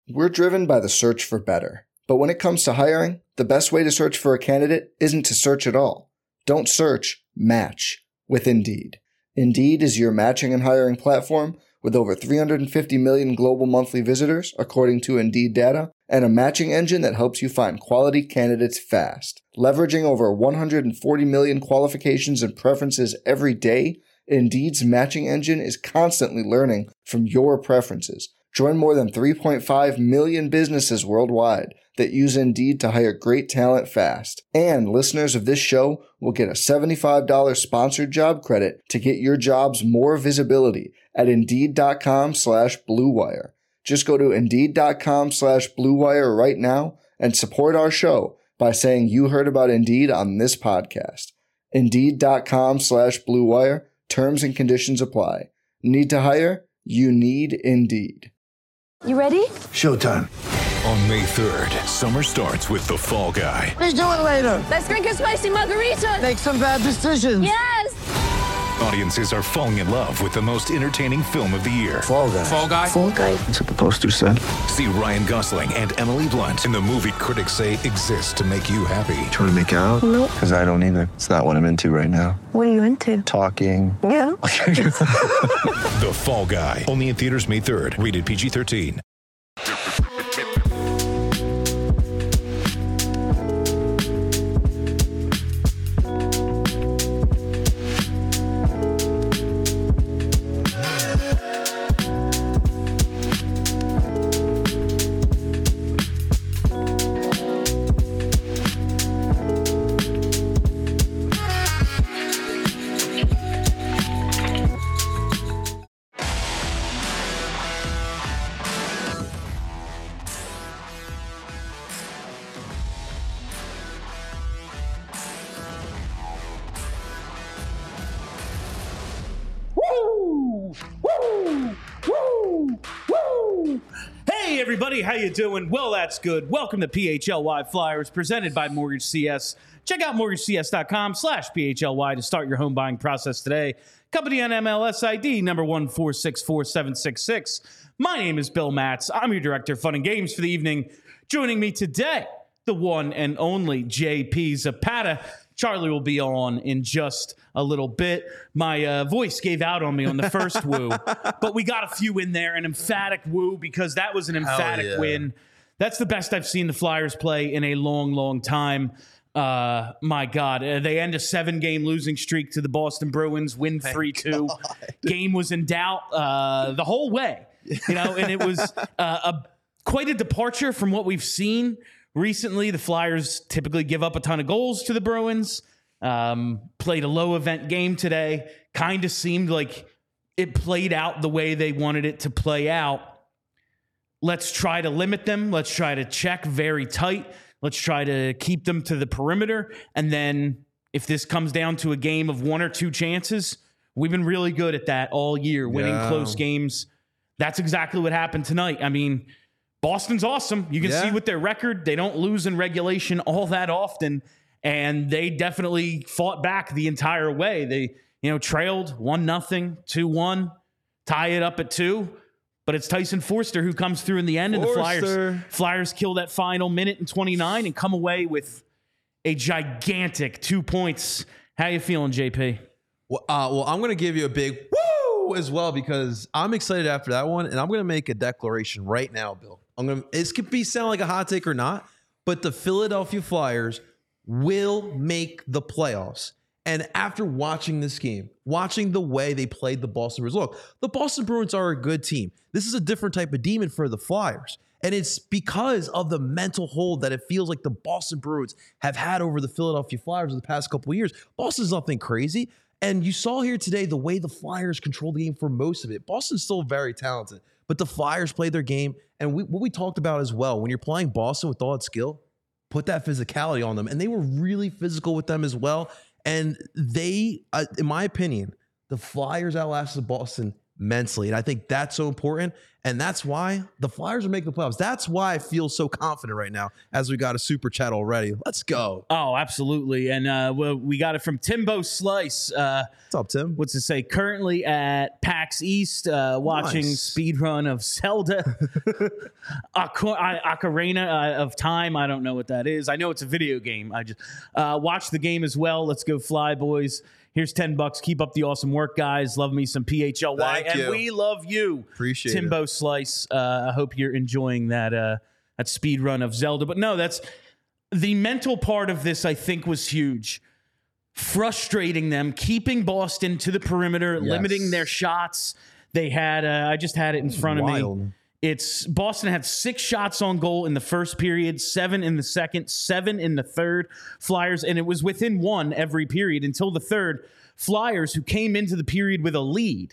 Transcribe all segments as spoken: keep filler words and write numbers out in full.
We're driven by the search for better. But when it comes to hiring, the best way to search for a candidate isn't to search at all. Don't search, match with Indeed. Indeed is your matching and hiring platform with over three hundred fifty million global monthly visitors, according to Indeed data, and a matching engine that helps you find quality candidates fast. Leveraging over one hundred forty million qualifications and preferences every day, Indeed's matching engine is constantly learning from your preferences. Join more than three point five million businesses worldwide that use Indeed to hire great talent fast. And listeners of this show will get a seventy-five dollars sponsored job credit to get your jobs more visibility at Indeed.com slash Blue Wire. Just go to Indeed.com slash Blue Wire right now and support our show by saying you heard about Indeed on this podcast. Indeed.com slash Blue Wire. Terms and conditions apply. Need to hire? You need Indeed. You ready? Showtime. On May third, summer starts with The Fall Guy. Let's do it later. Let's drink a spicy margarita. Make some bad decisions. Yes. Audiences are falling in love with the most entertaining film of the year. Fall Guy. Fall Guy. Fall Guy. That's what the poster said. See Ryan Gosling and Emily Blunt in the movie critics say exists to make you happy. Trying to make it out? Nope. Because I don't either. It's not what I'm into right now. What are you into? Talking. Yeah. The Fall Guy. Only in theaters May third. Rated P G thirteen. Hey everybody, how you doing? Well, that's good. Welcome to P H L Y Flyers, presented by Mortgage C S. Check out mortgage c s dot com slash P H L Y to start your home buying process today. Company on M L S I D number one four six four seven six six. My name is Bill Matz. I'm your director of fun and games for the evening. Joining me today, the one and only J P Zapata. Charlie will be on in just a little bit. My uh, voice gave out on me on the first woo, but we got a few in there, an emphatic woo, because that was an emphatic yeah. win. That's the best I've seen the Flyers play in a long, long time. Uh, my God, uh, they end a seven-game losing streak to the Boston Bruins, win three two. Game was in doubt uh, the whole way, you know, and it was uh, a quite a departure from what we've seen recently. The Flyers typically give up a ton of goals to the Bruins. Um, played a low-event game today. Kind of seemed like it played out the way they wanted it to play out. Let's try to limit them. Let's try to check very tight. Let's try to keep them to the perimeter. And then if this comes down to a game of one or two chances, we've been really good at that all year, winning Yeah. close games. That's exactly what happened tonight. I mean, Boston's awesome. You can Yeah. see with their record, they don't lose in regulation all that often, and they definitely fought back the entire way. They, you know, trailed one nothing, two one, tie it up at two, but it's Tyson Forster who comes through in the end, and the Flyers Forster. Flyers kill that final minute and twenty-nine and come away with a gigantic two points. How you feeling, J P? Well, uh, well, I'm going to give you a big woo as well, because I'm excited after that one, and I'm going to make a declaration right now, Bill. I'm going to. This could be sound like a hot take or not, but the Philadelphia Flyers will make the playoffs. And after watching this game, watching the way they played the Boston Bruins, look, the Boston Bruins are a good team. This is a different type of demon for the Flyers. And it's because of the mental hold that it feels like the Boston Bruins have had over the Philadelphia Flyers in the past couple of years. Boston's nothing crazy. And you saw here today the way the Flyers controlled the game for most of it. Boston's still very talented, but the Flyers played their game. And we, what we talked about as well, when you're playing Boston with all its skill, put that physicality on them. And they were really physical with them as well. And they, uh, in my opinion, the Flyers outlasted Boston mentally. And I think that's so important. And that's why the Flyers are making the playoffs. That's why I feel so confident right now as we got a super chat already. Let's go. Oh, absolutely. And uh, well, we got it from Timbo Slice. Uh, What's up, Tim? What's it say? Currently at PAX East, uh, watching Nice. speed run of Zelda. Ocar- Ocarina uh, of Time. I don't know what that is. I know it's a video game. I just uh, watch the game as well. Let's go Fly, boys. Here's ten bucks. Keep up the awesome work, guys. Love me some P H L Y. Thank and you. we love you. Appreciate Timbo it. Slice. Uh, I hope you're enjoying that uh, that speed run of Zelda. But no, that's the mental part of this, I think, was huge. Frustrating them, keeping Boston to the perimeter, Yes. limiting their shots. They had, uh, I just had it in front of Wild. me. It's Boston had six shots on goal in the first period, seven in the second, seven in the third. Flyers, and it was within one every period until the third. Flyers, who came into the period with a lead,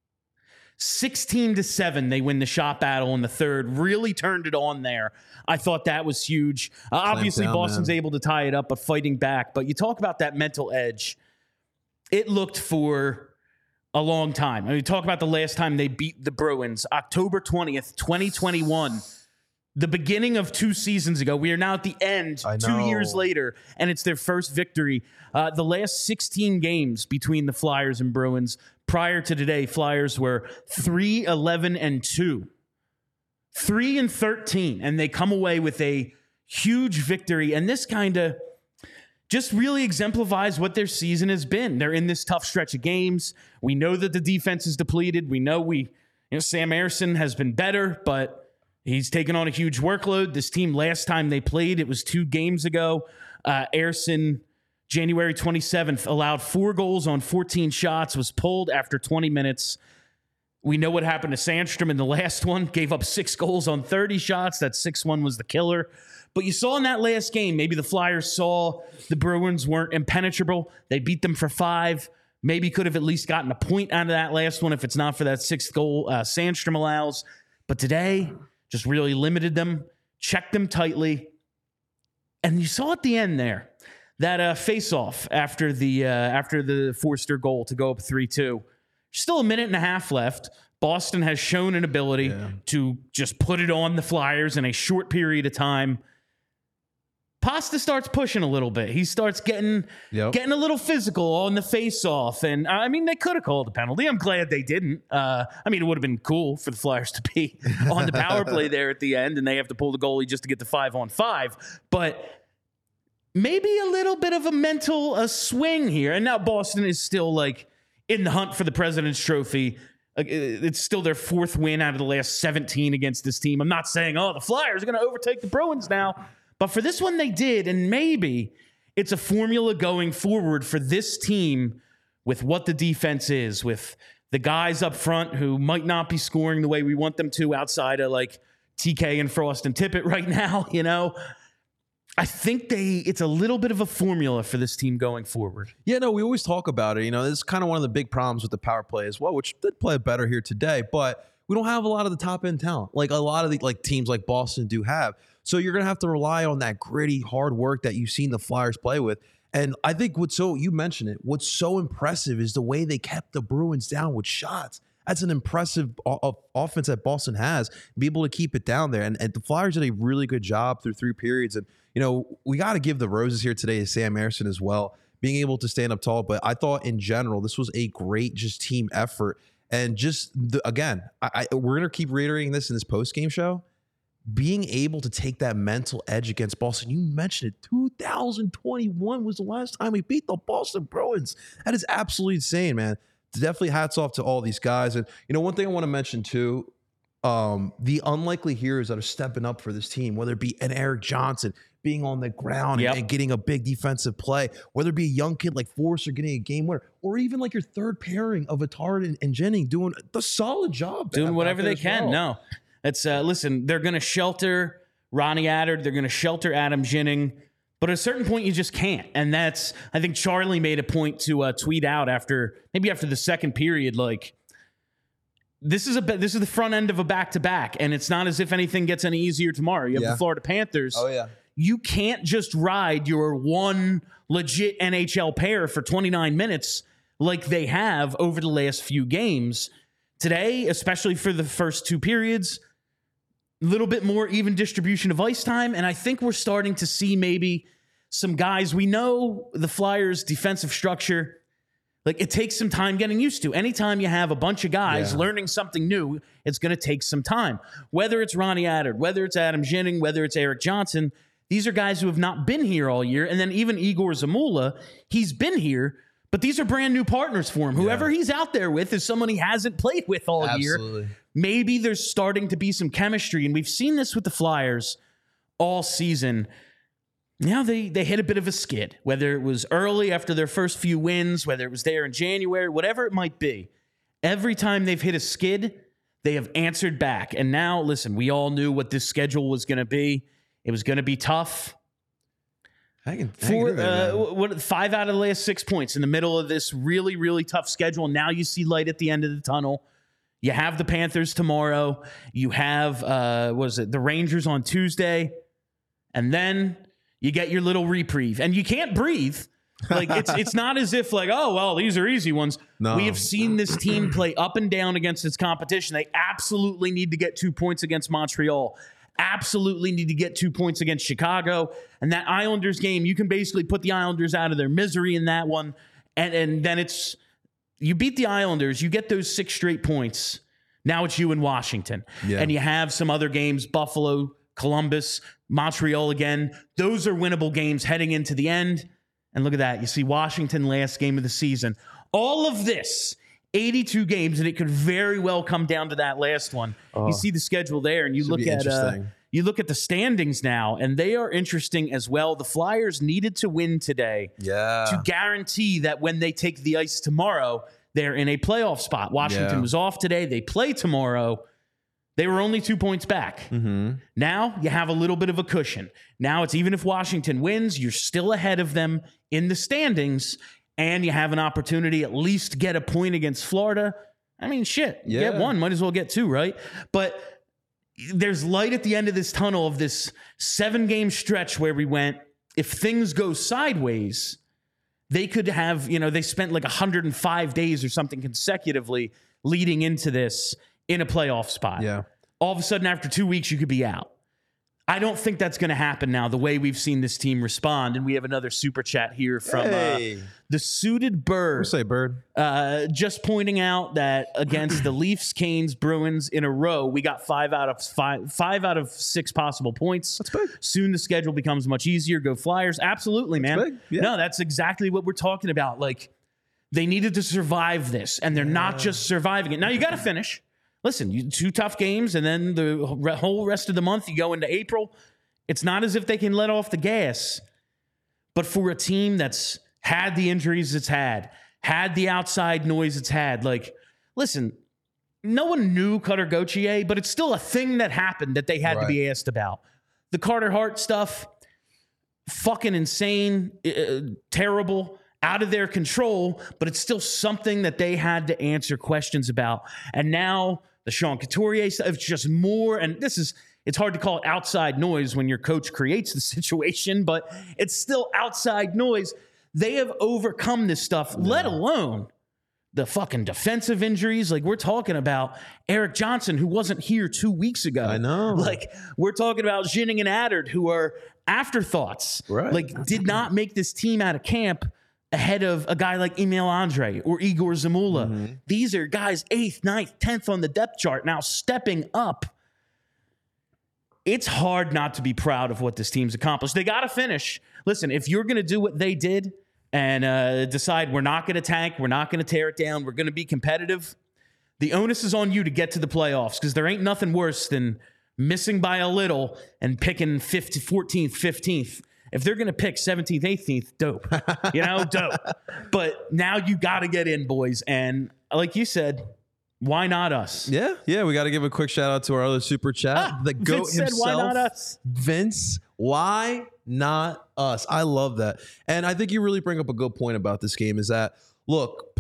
sixteen to seven, they win the shot battle in the third. Really turned it on there. I thought that was huge. Uh, obviously, down, Boston's man. able to tie it up, but fighting back. But you talk about that mental edge. It looked for a long time. I mean, talk about the last time they beat the Bruins, October twentieth, twenty twenty-one. The beginning of two seasons ago. We are now at the end, I two know. years later, and it's their first victory. Uh, the last sixteen games between the Flyers and Bruins prior to today, Flyers were three eleven and two. three and thirteen, and they come away with a huge victory. And this kind of just really exemplifies what their season has been. They're in this tough stretch of games. We know that the defense is depleted. We know we, you know, Sam Ersson has been better, but he's taken on a huge workload. This team, last time they played, it was two games ago. Uh, Ersson, January twenty-seventh, allowed four goals on fourteen shots, was pulled after twenty minutes. We know what happened to Sandstrom in the last one. Gave up six goals on thirty shots. That six one was the killer. But you saw in that last game, maybe the Flyers saw the Bruins weren't impenetrable. They beat them for five. Maybe could have at least gotten a point out of that last one if it's not for that sixth goal uh, Sandstrom allows. But today, just really limited them, checked them tightly. And you saw at the end there, that uh, face-off after the, uh, after the Forster goal to go up three two. Still a minute and a half left. Boston has shown an ability Yeah. to just put it on the Flyers in a short period of time. Pasta starts pushing a little bit. He starts getting Yep. getting a little physical on the face-off. And, I mean, they could have called a penalty. I'm glad they didn't. Uh, I mean, it would have been cool for the Flyers to be on the power play there at the end, and they have to pull the goalie just to get to five on five. But maybe a little bit of a mental a swing here. And now Boston is still, like, in the hunt for the President's Trophy. Uh, It's still their fourth win out of the last seventeen against this team. I'm not saying, oh, the Flyers are going to overtake the Bruins now. But for this one, they did. And maybe it's a formula going forward for this team with what the defense is, with the guys up front who might not be scoring the way we want them to outside of like T K and Frost and Tippett right now, you know. I think they it's a little bit of a formula for this team going forward. Yeah, no, we always talk about it. You know, this is kind of one of the big problems with the power play as well, which did play better here today, but we don't have a lot of the top end talent like a lot of the like teams like Boston do have. So you're going to have to rely on that gritty hard work that you've seen the Flyers play with. And I think what's so, you mentioned it, what's so impressive is the way they kept the Bruins down with shots. That's an impressive o- offense that Boston has, be able to keep it down there. And, and the Flyers did a really good job through three periods. And, you know, we got to give the roses here today to Sam Ersson as well, being able to stand up tall. But I thought in general, this was a great just team effort. And just, the, again, I, I, we're going to keep reiterating this in this post-game show. Being able to take that mental edge against Boston. You mentioned it. two thousand twenty-one was the last time we beat the Boston Bruins. That is absolutely insane, man. Definitely hats off to all these guys. And, you know, one thing I want to mention too, um, the unlikely heroes that are stepping up for this team, whether it be an Eric Johnson being on the ground Yep. and, and getting a big defensive play, whether it be a young kid like Forster getting a game winner, or even like your third pairing of Atard and, and Jennings doing the solid job. Doing back whatever there they as can. well. No. It's uh, listen, they're going to shelter Ronnie Attard. They're going to shelter Adam Ginning. But at a certain point, you just can't. And that's, I think Charlie made a point to uh, tweet out after, maybe after the second period, like, this is a this is the front end of a back-to-back, and it's not as if anything gets any easier tomorrow. You have Yeah. the Florida Panthers. Oh, yeah. You can't just ride your one legit N H L pair for twenty-nine minutes like they have over the last few games. Today, especially for the first two periods, a little bit more even distribution of ice time. And I think we're starting to see maybe some guys. We know the Flyers' defensive structure, like it takes some time getting used to. Anytime you have a bunch of guys Yeah. learning something new, it's going to take some time. Whether it's Ronnie Attard, whether it's Adam Ginning, whether it's Eric Johnson, these are guys who have not been here all year. And then even Igor Zamula, he's been here, but these are brand new partners for him. Whoever he's out there with is someone he hasn't played with all Absolutely. year. Maybe there's starting to be some chemistry, and we've seen this with the Flyers all season. Now they they hit a bit of a skid, whether it was early after their first few wins, whether it was there in January, whatever it might be. Every time they've hit a skid, they have answered back. And now, listen, we all knew what this schedule was going to be. It was going to be tough. I can, I Four, can do that, uh, man. what, five out of the last six points in the middle of this really, really tough schedule. Now you see light at the end of the tunnel. You have the Panthers tomorrow. You have, uh, what was it, the Rangers on Tuesday. And then you get your little reprieve. And you can't breathe. Like, it's it's not as if, like, oh, well, these are easy ones. No. We have seen this team play up and down against its competition. They absolutely need to get two points against Montreal. Absolutely need to get two points against Chicago. And that Islanders game, you can basically put the Islanders out of their misery in that one. And, and then it's, you beat the Islanders, you get those six straight points. Now it's you in Washington. Yeah. And you have some other games, Buffalo, Columbus, Montreal again. Those are winnable games heading into the end. And look at that. You see Washington last game of the season. All of this, eighty-two games, and it could very well come down to that last one. Oh. You see the schedule there, and you Should look be at uh, interesting. you look at the standings now, and they are interesting as well. The Flyers needed to win today Yeah. to guarantee that when they take the ice tomorrow, they're in a playoff spot. Washington Yeah. was off today. They play tomorrow. They were only two points back. Mm-hmm. Now you have a little bit of a cushion. Now it's even if Washington wins, you're still ahead of them in the standings, and you have an opportunity at least get a point against Florida. I mean, shit, you Yeah. get one, might as well get two, right? But there's light at the end of this tunnel of this seven-game stretch where we went, if things go sideways, they could have, you know, they spent like one hundred five days or something consecutively leading into this in a playoff spot. Yeah. All of a sudden, after two weeks, you could be out. I don't think that's going to happen now, the way we've seen this team respond. And we have another super chat here from Hey. uh, the Suited Bird. We'll say Bird. Uh, just pointing out that against the Leafs, Canes, Bruins in a row, we got five out of five, five out of six possible points. That's big. Soon the schedule becomes much easier. Go Flyers. Absolutely, man. big. Yeah. No, that's exactly what we're talking about. Like, they needed to survive this, and they're not just surviving it. Now, you got to finish. Listen, you, two tough games, and then the re- whole rest of the month, you go into April. It's not as if they can let off the gas. But for a team that's had the injuries it's had, had the outside noise it's had, like, listen, no one knew Cutter Gauthier, but it's still a thing that happened that they had to be asked about. The Carter Hart stuff, fucking insane, uh, terrible, out of their control, but it's still something that they had to answer questions about. And now the Sean Couturier stuff, it's just more, and this is, it's hard to call it outside noise when your coach creates the situation, but it's still outside noise. They have overcome this stuff, let alone the fucking defensive injuries. Like, we're talking about Eric Johnson, who wasn't here two weeks ago. I know. Like, we're talking about Ginning and Attard, who are afterthoughts. Right. Like, did not make this team out of camp ahead of a guy like Emil Andre or Igor Zamula. Mm-hmm. These are guys eighth, ninth, tenth on the depth chart, now stepping up. It's hard not to be proud of what this team's accomplished. They got to finish. Listen, if you're going to do what they did and uh, decide we're not going to tank, we're not going to tear it down, we're going to be competitive, the onus is on you to get to the playoffs, because there ain't nothing worse than missing by a little and picking fifty, fourteenth, fifteenth. If they're going to pick seventeenth, eighteenth, dope. You know, dope. But now you got to get in, boys. And like you said, why not us? Yeah, yeah. We got to give a quick shout out to our other super chat. Ah, the GOAT Vince said, himself. why not us? Vince, why not us? I love that. And I think you really bring up a good point about this game is that, look,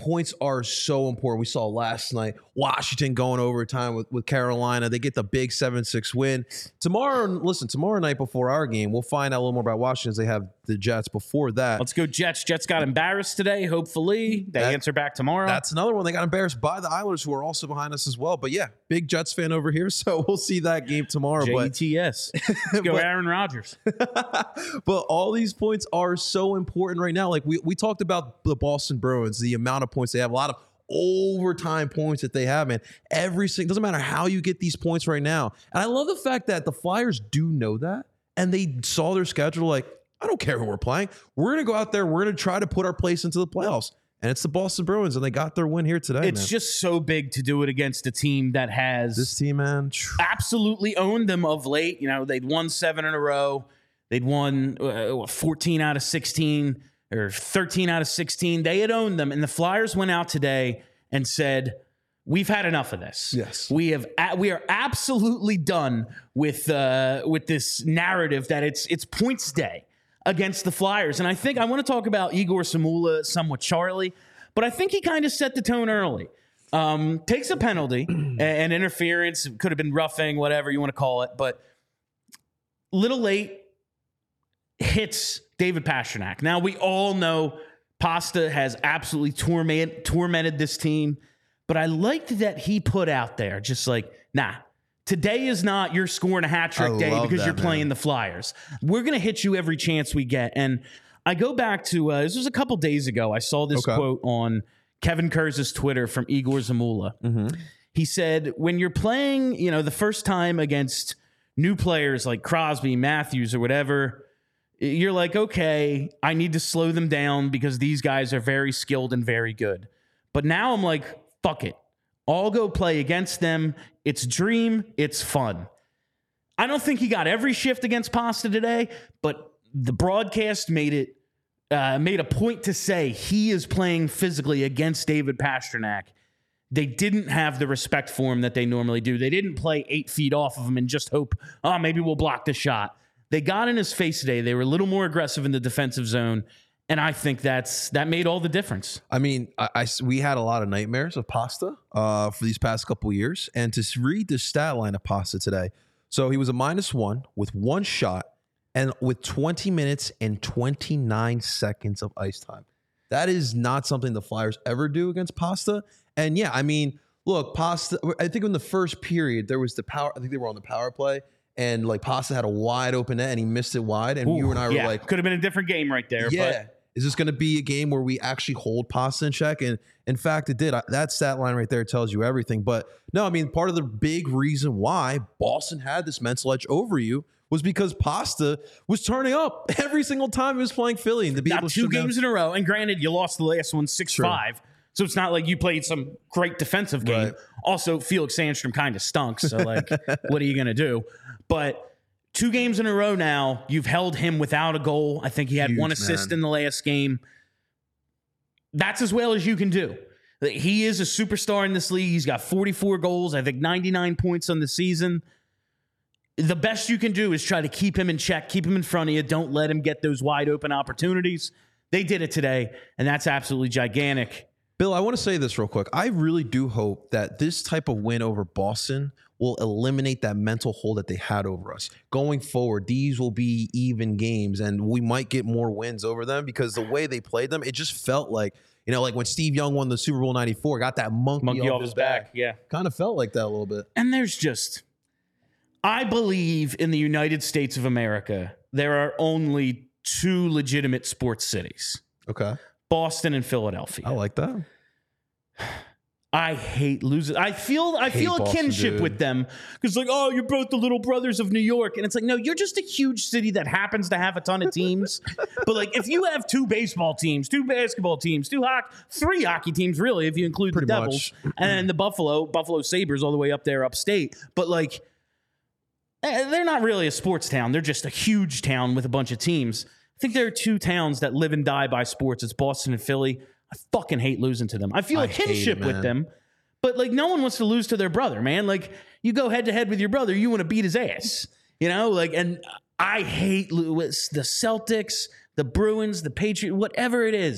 points are so important. We saw last night Washington going overtime with, with Carolina. They get the big seven six win. Tomorrow, listen, tomorrow night before our game, we'll find out a little more about Washington as they have the Jets before that. Let's go Jets. Jets got embarrassed today. Hopefully they That- answer back tomorrow. That's another one. They got embarrassed by the Islanders, who are also behind us as well. But yeah, big Jets fan over here. So we'll see that game tomorrow. J E But T S. Let's go But- Aaron Rodgers. but all these points are so important right now. Like we, we talked about the Boston Bruins, the amount of points they have, a lot of overtime points that they have, man. Every single, doesn't matter how you get these points right now. And I love the fact that the Flyers do know that, and they saw their schedule like, I don't care who we're playing. We're going to go out there. We're going to try to put our place into the playoffs. And it's the Boston Bruins, and they got their win here today. It's man. just so big to do it against a team that has This team, man. phew. absolutely owned them of late. You know, they'd won seven in a row. They'd won uh, what, fourteen out of sixteen or thirteen out of sixteen. They had owned them, and the Flyers went out today and said, "We've had enough of this. Yes. we have. A- we are absolutely done with uh, with this narrative that it's it's points day against the Flyers." And I think I want to talk about Igor Samula, somewhat Charlie, but I think he kind of set the tone early. Um, takes a penalty, an interference, could have been roughing, whatever you want to call it, but little late, hits David Pastrnak. Now, we all know Pasta has absolutely torment, tormented this team, but I liked that he put out there just like, nah, today is not your scoring a hat trick I day love because that, you're playing man. the Flyers. We're going to hit you every chance we get. And I go back to, uh, this was a couple days ago, I saw this Okay. quote on Kevin Kurz's Twitter from Igor Zamula. Mm-hmm. He said, when you're playing, you know, the first time against new players like Crosby, Matthews, or whatever, you're like, okay, I need to slow them down because these guys are very skilled and very good. But now I'm like, fuck it. I'll go play against them. It's dream. It's fun. I don't think he got every shift against Pasta today, but the broadcast made it uh, made a point to say he is playing physically against David Pastrnak. They didn't have the respect for him that they normally do. They didn't play eight feet off of him and just hope, oh, maybe we'll block the shot. They got in his face today. They were a little more aggressive in the defensive zone, and I think that's that made all the difference. I mean, I, I- we had a lot of nightmares of Pasta uh, for these past couple of years, and to read the stat line of Pasta today, so he was a minus one with one shot and with twenty minutes and twenty-nine seconds of ice time. That is not something the Flyers ever do against Pasta. And yeah, I mean, look, Pasta. I think in the first period there was the power. I think they were on the power play. And like Pasta had a wide open net and he missed it wide. And you and I were yeah, like, could have been a different game right there. yeah, But is this going to be a game where we actually hold Pasta in check? And in fact, it did. I, that stat line right there tells you everything. But no, I mean, part of the big reason why Boston had this mental edge over you was because Pasta was turning up every single time he was playing Philly. And to be now able to two shut down- games in a row, and granted, you lost the last one six five. So it's not like you played some great defensive game. Right. Also, Felix Sandstrom kind of stunk. So, like, what are you going to do? But two games in a row now, you've held him without a goal. I think he had Huge, one assist man. in the last game. That's as well as you can do. He is a superstar in this league. He's got forty-four goals, I think ninety-nine points on the season. The best you can do is try to keep him in check, keep him in front of you. Don't let him get those wide open opportunities. They did it today, and that's absolutely gigantic. Bill, I want to say this real quick. I really do hope that this type of win over Boston will eliminate that mental hold that they had over us. Going forward, these will be even games, and we might get more wins over them because the way they played them, it just felt like, you know, like when Steve Young won the Super Bowl ninety-four, got that monkey, Monkey off his back, yeah. Kind of felt like that a little bit. And there's just, I believe in the United States of America, there are only two legitimate sports cities, Okay. Boston and Philadelphia. I like that. I hate losing. I feel I Hate feel a Boston, kinship dude. with them because, like, oh, you're both the little brothers of New York, and it's like, no, you're just a huge city that happens to have a ton of teams. But like, if you have two baseball teams, two basketball teams, two hockey, three hockey teams, really, if you include Pretty the Devils much. and then the Buffalo Buffalo Sabres all the way up there upstate, but like, eh, they're not really a sports town. They're just a huge town with a bunch of teams. I think there are two towns that live and die by sports. It's Boston and Philly. I fucking hate losing to them. I feel I a hate it, kinship with man. them, but like no one wants to lose to their brother, man. Like you go head to head with your brother, you want to beat his ass, you know? Like, and I hate lo- it's the Celtics, the Bruins, the Patriots, whatever it is.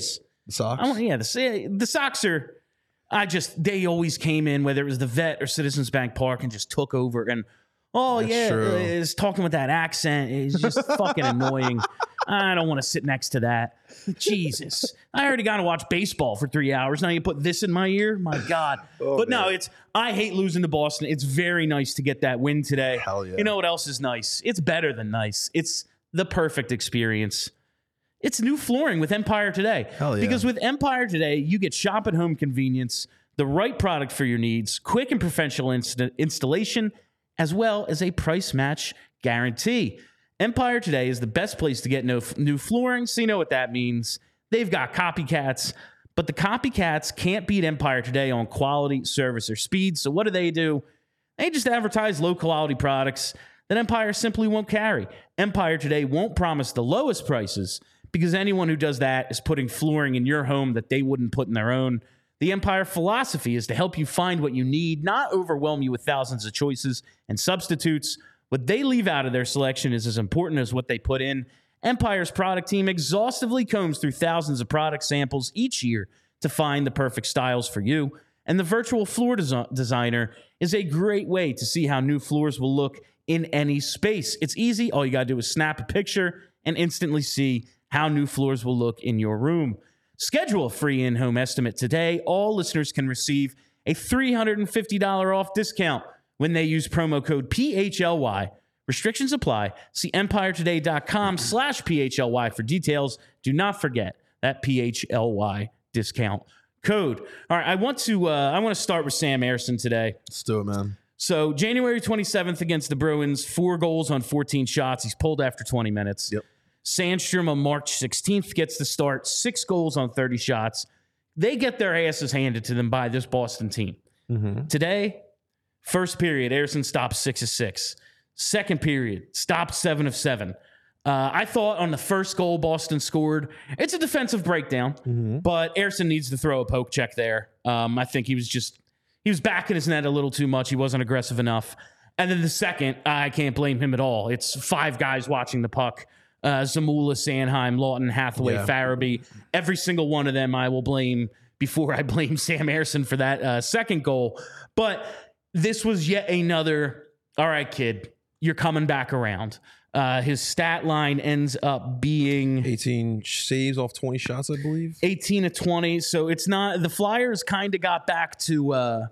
The Sox? I want, yeah, the, the Sox are, I just, they always came in, whether it was the Vet or Citizens Bank Park, and just took over. And, oh, That's yeah, true. is talking with that accent is just fucking annoying. I don't want to sit next to that. Jesus. I already got to watch baseball for three hours. Now you put this in my ear? My God. Oh, but man. no, it's, I hate losing to Boston. It's very nice to get that win today. Hell yeah. You know what else is nice? It's better than nice. It's the perfect experience. It's new flooring with Empire Today. Hell yeah. Because with Empire Today, you get shop at home convenience, the right product for your needs, quick and professional inst- installation, as well as a price match guarantee. Empire Today is the best place to get no, new flooring, so you know what that means. They've got copycats, but the copycats can't beat Empire Today on quality, service, or speed. So what do they do? They just advertise low-quality products that Empire simply won't carry. Empire Today won't promise the lowest prices because anyone who does that is putting flooring in your home that they wouldn't put in their own. The Empire philosophy is to help you find what you need, not overwhelm you with thousands of choices and substitutes. What they leave out of their selection is as important as what they put in. Empire's product team exhaustively combs through thousands of product samples each year to find the perfect styles for you. And the virtual floor des- designer is a great way to see how new floors will look in any space. It's easy. All you got to do is snap a picture and instantly see how new floors will look in your room. Schedule a free in-home estimate today. All listeners can receive a three hundred fifty dollars off discount when they use promo code P H L Y. Restrictions apply. See empiretoday.com slash PHLY for details. Do not forget that P H L Y discount code. All right, I want to uh, I want to start with Sam Ersson today. Let's do it, man. So January twenty-seventh against the Bruins, four goals on fourteen shots. He's pulled after twenty minutes. Yep. Sandstrom on March sixteenth gets the start, six goals on thirty shots. They get their asses handed to them by this Boston team. Mm-hmm. Today, first period, Ersson stops six of six. Second period, stopped seven of seven. Uh, I thought on the first goal Boston scored, it's a defensive breakdown, Mm-hmm. but Ersson needs to throw a poke check there. Um, I think he was just, he was backing his net a little too much. He wasn't aggressive enough. And then the second, I can't blame him at all. It's five guys watching the puck. Uh, Zamula, Sanheim, Lawton, Hathaway, Yeah. Farabee. Every single one of them I will blame before I blame Sam Ersson for that uh, second goal. But this was yet another, all right, kid, you're coming back around. Uh, his stat line ends up being eighteen saves off twenty shots, I believe. eighteen to twenty. So it's not, the Flyers kind of got back to, uh,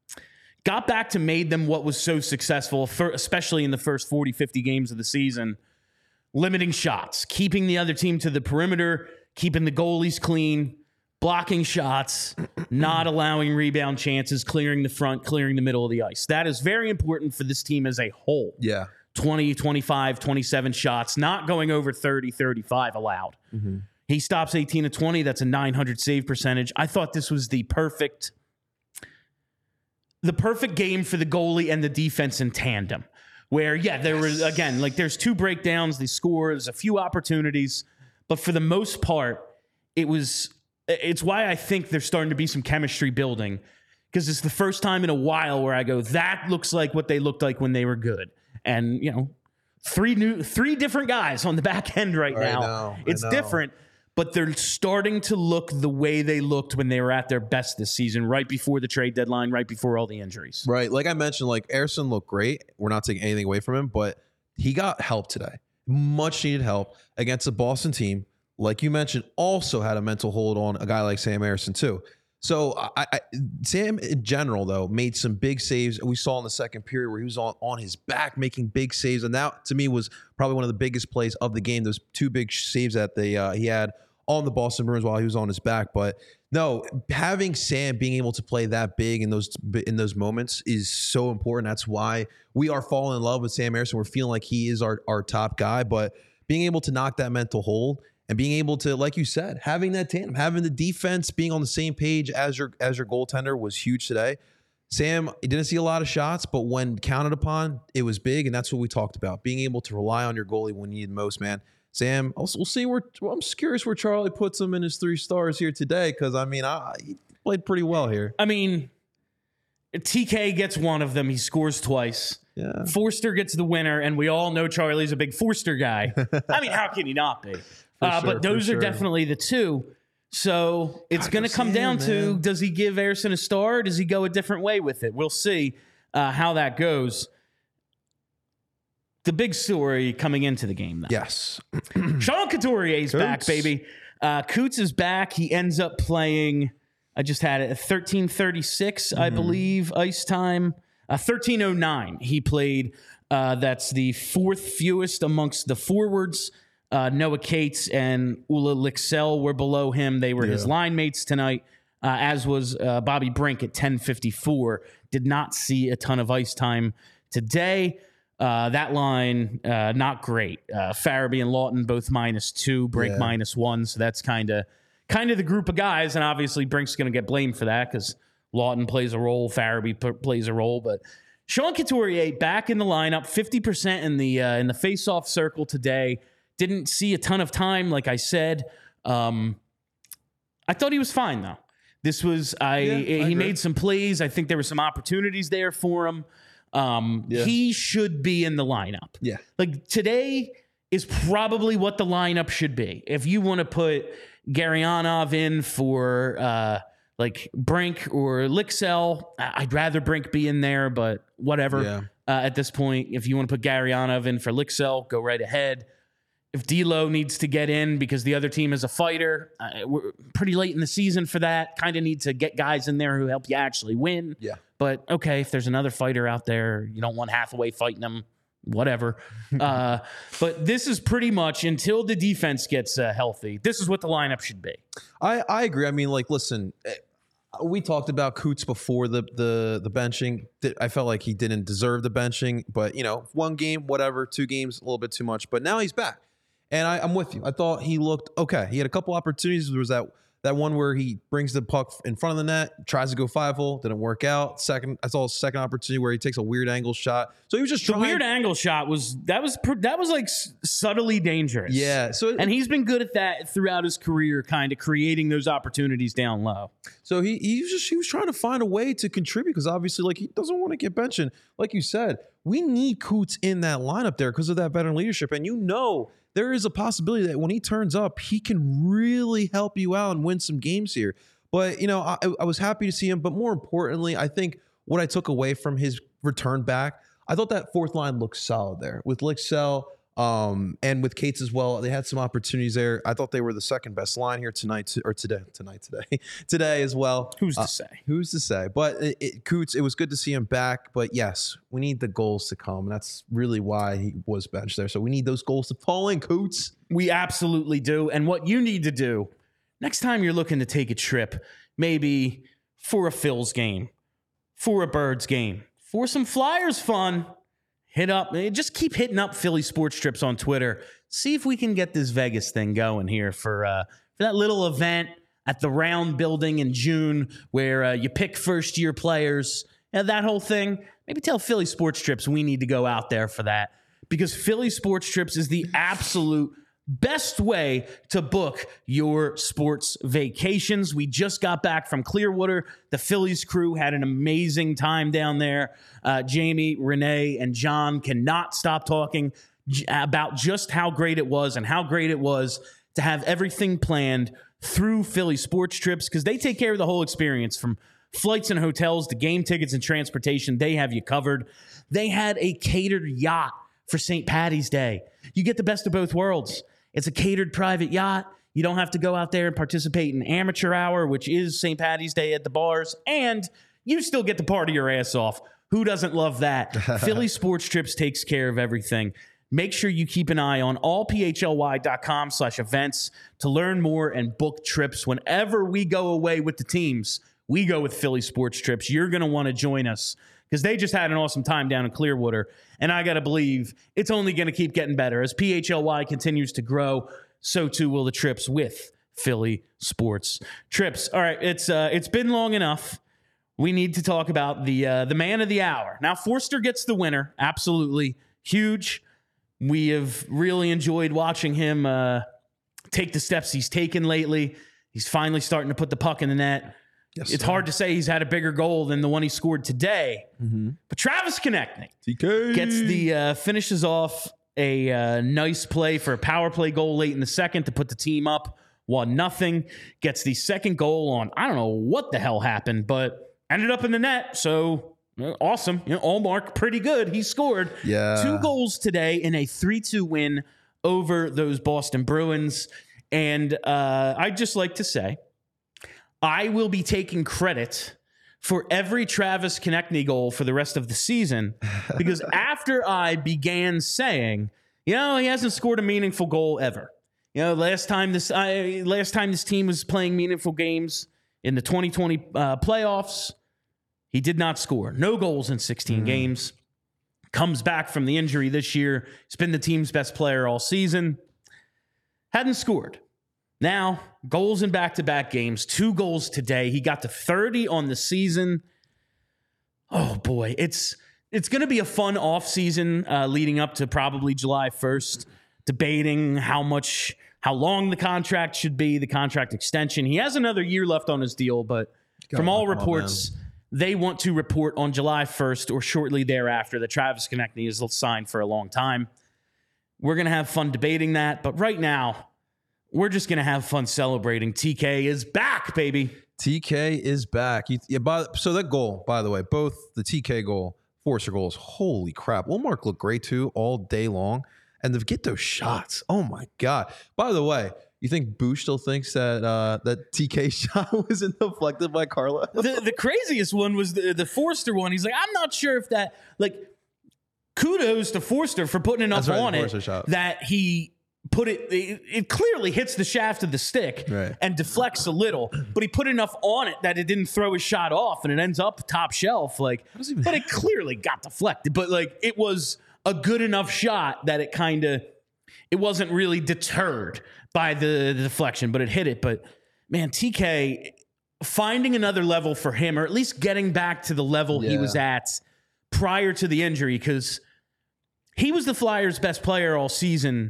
got back to made them what was so successful, for, especially in the first forty, fifty games of the season. Limiting shots, keeping the other team to the perimeter, keeping the goalies clean, blocking shots, not allowing rebound chances, clearing the front, clearing the middle of the ice. That is very important for this team as a whole. Yeah. twenty, twenty-five, twenty-seven shots, not going over thirty, thirty-five allowed. Mm-hmm. He stops eighteen to twenty. That's a nine hundred save percentage. I thought this was the perfect, the perfect game for the goalie and the defense in tandem. Where, yeah, there was, again, like there's two breakdowns, they score, there's a few opportunities, but for the most part, it was, it's why I think there's starting to be some chemistry building, because it's the first time in a while where I go, that looks like what they looked like when they were good. And, you know, three new, three different guys on the back end right I now. know, I It's know. different, but they're starting to look the way they looked when they were at their best this season, right before the trade deadline, right before all the injuries. Right. Like I mentioned, like Ersson looked great. We're not taking anything away from him, but he got help today. Much needed help against a Boston team. Like you mentioned, also had a mental hold on a guy like Sam Ersson too. So I, I, Sam in general, though, made some big saves. We saw in the second period where he was on, on his back making big saves. And that, to me, was probably one of the biggest plays of the game. Those two big saves that they uh, he had on the Boston Bruins while he was on his back. But no, having Sam being able to play that big in those in those moments is so important. That's why we are falling in love with Sam Ersson. We're feeling like he is our, our top guy. But being able to knock that mental hold and being able to, like you said, having that tandem, having the defense being on the same page as your as your goaltender was huge today. Sam, he didn't see a lot of shots, but when counted upon, it was big, and that's what we talked about. Being able to rely on your goalie when you need most, man. Sam, we'll see where well, I'm curious where Charlie puts him in his three stars here today, because I mean, I, he played pretty well here. I mean, T K gets one of them. He scores twice. Yeah. Forster gets the winner, and we all know Charlie's a big Forster guy. I mean, how can he not be? Uh, sure, but those for are sure. definitely the two. So it's going to come see down him, to, man. does he give Ayerson a star or does he go a different way with it? We'll see uh, how that goes. The big story coming into the game, though. Yes. Sean Couturier is back, Coots. baby. Uh, Coots is back. He ends up playing, I just had it, at thirteen thirty-six, Mm-hmm. I believe, ice time. Uh, thirteen oh nine he played. Uh, that's the fourth fewest amongst the forwards. Uh, Noah Cates and Ula Lixell were below him. They were his line mates tonight, uh, as was uh, Bobby Brink at ten fifty-four. Did not see a ton of ice time today. Uh, that line, uh, not great. Uh, Farabee and Lawton both minus two, Brink Yeah. minus one. So that's kind of kind of the group of guys. And obviously Brink's going to get blamed for that because Lawton plays a role, Farabee p- plays a role. But Sean Couturier back in the lineup, fifty percent in the uh, in the face-off circle today. Didn't see a ton of time, like I said. Um, I thought he was fine, though. This was, I, Yeah, I he agree. made some plays. I think there were some opportunities there for him. Um, Yeah. He should be in the lineup. Yeah. Like today is probably what the lineup should be. If you want to put Garyanov in for uh, like Brink or Lixell, I- I'd rather Brink be in there, but whatever. Yeah. Uh, at this point, if you want to put Garyanov in for Lixell, go right ahead. If D'Lo needs to get in because the other team is a fighter, uh, we're pretty late in the season for that. Kind of need to get guys in there who help you actually win. Yeah. But okay, if there's another fighter out there, you don't want Hathaway fighting them, whatever. uh, but this is pretty much until the defense gets uh, healthy. This is what the lineup should be. I, I agree. I mean, like, listen, eh, we talked about Coots before the the the benching. That I felt like he didn't deserve the benching, but you know, one game, whatever, two games, a little bit too much. But now he's back, and I, I'm with you. I thought he looked okay. He had a couple opportunities. There was that that one where he brings the puck in front of the net, tries to go five hole, didn't work out. Second, I saw a second opportunity where he takes a weird angle shot. So he was just The trying. weird angle shot was that was pr- that was like s- subtly dangerous. Yeah. So And he's been good at that throughout his career, kind of creating those opportunities down low. So he he was just he was trying to find a way to contribute because obviously like he doesn't want to get benched. And like you said, we need Coots in that lineup there because of that veteran leadership. And you know there is a possibility that when he turns up, he can really help you out and win some games here. But you know I, I was happy to see him. But more importantly, I think what I took away from his return back, I thought that fourth line looked solid there with Lixell. Um, and with Cates as well, they had some opportunities there. I thought they were the second best line here tonight, or today, tonight, today, today as well. Who's Uh, to say? Who's to say? But it, it, Coots, it was good to see him back. But yes, we need the goals to come. And that's really why he was benched there. So we need those goals to fall in, Coots. We absolutely do. And what you need to do next time you're looking to take a trip, maybe for a Phil's game, for a Birds game, for some Flyers fun, hit up, just keep hitting up Philly Sports Trips on Twitter. See if we can get this Vegas thing going here for uh, for that little event at the Round Building in June where uh, you pick first year players and that whole thing. Maybe tell Philly Sports Trips we need to go out there for that because Philly Sports Trips is the absolute best way to book your sports vacations. We just got back from Clearwater. The Phillies crew had an amazing time down there. Uh, Jamie, Renee, and John cannot stop talking j- about just how great it was and how great it was to have everything planned through Philly Sports Trips because they take care of the whole experience from flights and hotels to game tickets and transportation. They have you covered. They had a catered yacht for Saint Patty's Day. You get the best of both worlds. It's a catered private yacht. You don't have to go out there and participate in amateur hour, which is Saint Patty's Day at the bars, and you still get to party your ass off. Who doesn't love that? Philly Sports Trips takes care of everything. Make sure you keep an eye on allphly.com slash events to learn more and book trips. Whenever we go away with the teams, we go with Philly Sports Trips. You're going to want to join us because they just had an awesome time down in Clearwater. And I got to believe it's only going to keep getting better. As P H L Y continues to grow, so too will the trips with Philly Sports Trips. All right, it's uh, it's been long enough. We need to talk about the uh, the man of the hour. Now, Forster gets the winner. Absolutely huge. We have really enjoyed watching him uh, take the steps he's taken lately. He's finally starting to put the puck in the net. Yes, it's sir. hard to say he's had a bigger goal than the one he scored today. Mm-hmm. But Travis Konechny T K gets the uh, finishes off a uh, nice play for a power play goal late in the second to put the team up one nothing. Gets the second goal on, I don't know what the hell happened, but ended up in the net. So uh, awesome. You know, Allmark, pretty good. He scored Yeah. two goals today in a three two win over those Boston Bruins. And uh, I'd just like to say, I will be taking credit for every Travis Konechny goal for the rest of the season, because after I began saying, you know, he hasn't scored a meaningful goal ever. You know, last time this I, last time this team was playing meaningful games in the twenty twenty uh, playoffs, he did not score. No goals in sixteen mm. games. Comes back from the injury this year. He's been the team's best player all season. Hadn't scored. Now, goals in back-to-back games, two goals today. He got to thirty on the season. Oh, boy. It's it's going to be a fun offseason uh, leading up to probably July first, debating how much, how long the contract should be, the contract extension. He has another year left on his deal, but from all reports, they want to report on July first or shortly thereafter that Travis Konechny is signed for a long time. We're going to have fun debating that, but right now, we're just going to have fun celebrating. T K is back, baby. T K is back. You, yeah, by, so that goal, by the way, both the T K goal, Forster goals, holy crap. Ullmark looked great too all day long. And to get those shots, oh my God. By the way, you think Boosh still thinks that uh, that T K shot wasn't deflected by Carla? The, the craziest one was the, the Forster one. He's like, I'm not sure if that, like, kudos to Forster for putting enough right, on it shot. that he put it, it, it clearly hits the shaft of the stick right. and deflects a little, but he put enough on it that it didn't throw his shot off and it ends up top shelf. Like, even but it clearly got deflected, but like it was a good enough shot that it kind of, it wasn't really deterred by the, the deflection, but it hit it. But man, T K finding another level for him, or at least getting back to the level yeah. he was at prior to the injury, because he was the Flyers' best player all season.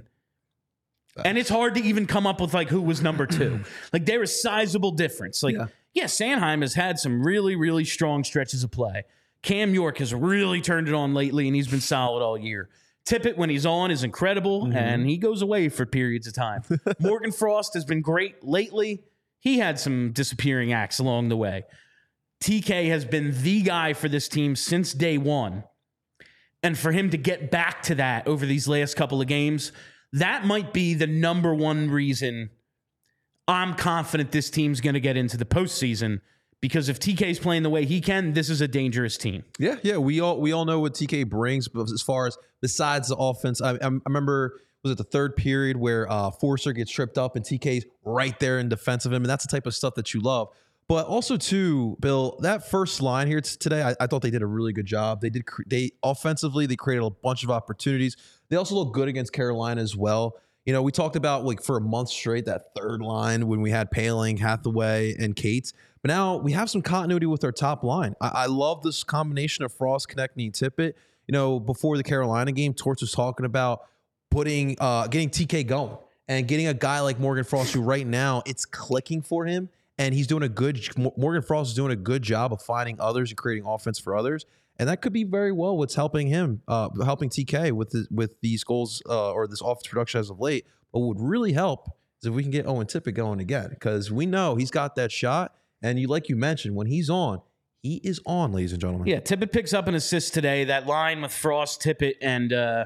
And it's hard to even come up with like who was number two. Like there is sizable difference. Like, yeah. yeah, Sanheim has had some really, really strong stretches of play. Cam York has really turned it on lately, and he's been solid all year. Tippett, when he's on, is incredible, mm-hmm. and he goes away for periods of time. Morgan Frost has been great lately. He had some disappearing acts along the way. T K has been the guy for this team since day one. And for him to get back to that over these last couple of games, that might be the number one reason I'm confident this team's going to get into the postseason, because if T K's playing the way he can, this is a dangerous team. Yeah, yeah, we all we all know what T K brings, but as far as besides the offense, I, I remember, was it the third period where uh, Forster gets tripped up and T K's right there in defense of him, and that's the type of stuff that you love. But also, too, Bill, that first line here today, I, I thought they did a really good job. They did they offensively, they created a bunch of opportunities. They also look good against Carolina as well. You know, we talked about like for a month straight that third line when we had Paling, Hathaway, and Cates. But now we have some continuity with our top line. I, I love this combination of Frost, Konechny, and Tippett. You know, before the Carolina game, Torts was talking about putting, uh, getting T K going and getting a guy like Morgan Frost, who right now it's clicking for him. And he's doing a good, Morgan Frost is doing a good job of finding others and creating offense for others. And that could be very well what's helping him, uh, helping T K with the, with these goals uh, or this offense production as of late. But what would really help is if we can get Owen Tippett going again, because we know he's got that shot. And you, like you mentioned, when he's on, he is on, ladies and gentlemen. Yeah, Tippett picks up an assist today. That line with Frost, Tippett, and uh,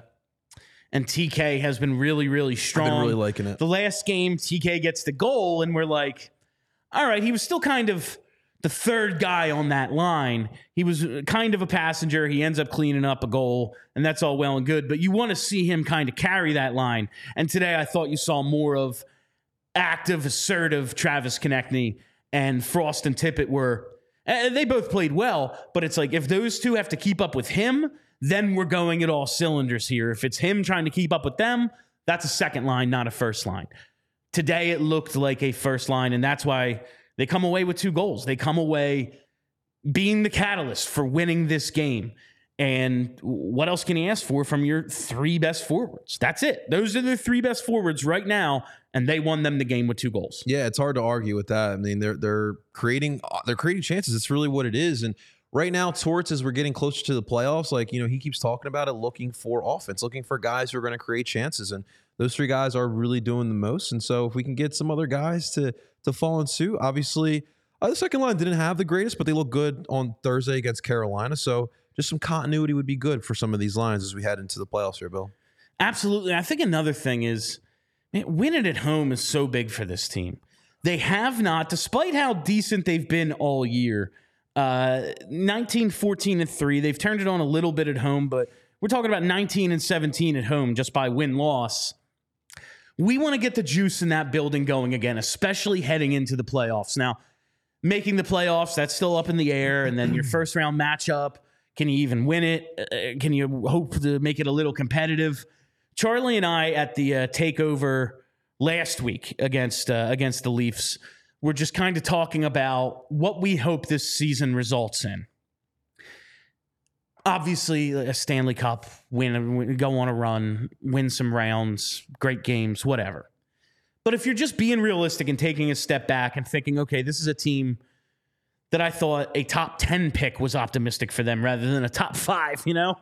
and T K has been really, really strong. I've been really liking it. The last game, T K gets the goal, and we're like, all right, he was still kind of the third guy on that line. He was kind of a passenger. He ends up cleaning up a goal, and that's all well and good. But you want to see him kind of carry that line. And today I thought you saw more of active, assertive Travis Konechny, and Frost and Tippett were, they both played well, but it's like if those two have to keep up with him, then we're going at all cylinders here. If it's him trying to keep up with them, that's a second line, not a first line. Today, it looked like a first line, and that's why they come away with two goals. They come away being the catalyst for winning this game. And what else can you ask for from your three best forwards? That's it. Those are the three best forwards right now, and they won them the game with two goals. Yeah, it's hard to argue with that. I mean, they're they're creating they're creating chances. It's really what it is. And right now, Torts, as we're getting closer to the playoffs, like, you know, he keeps talking about it, looking for offense, looking for guys who are going to create chances. And those three guys are really doing the most. And so if we can get some other guys to to fall in suit, obviously uh, the second line didn't have the greatest, but they look good on Thursday against Carolina. So just some continuity would be good for some of these lines as we head into the playoffs here, Bill. Absolutely. I think another thing is, man, winning at home is so big for this team. They have not, despite how decent they've been all year, uh, nineteen, fourteen, and three. They've turned it on a little bit at home, but we're talking about nineteen and seventeen at home just by win-loss. We want to get the juice in that building going again, especially heading into the playoffs. Now, making the playoffs, that's still up in the air, and then your first-round matchup, can you even win it? Uh, can you hope to make it a little competitive? Charlie and I at the uh, takeover last week against uh, against the Leafs, we're just kind of talking about what we hope this season results in. Obviously, a Stanley Cup, win, go on a run, win some rounds, great games, whatever. But if you're just being realistic and taking a step back and thinking, okay, this is a team that I thought a top ten pick was optimistic for them rather than a top five, you know?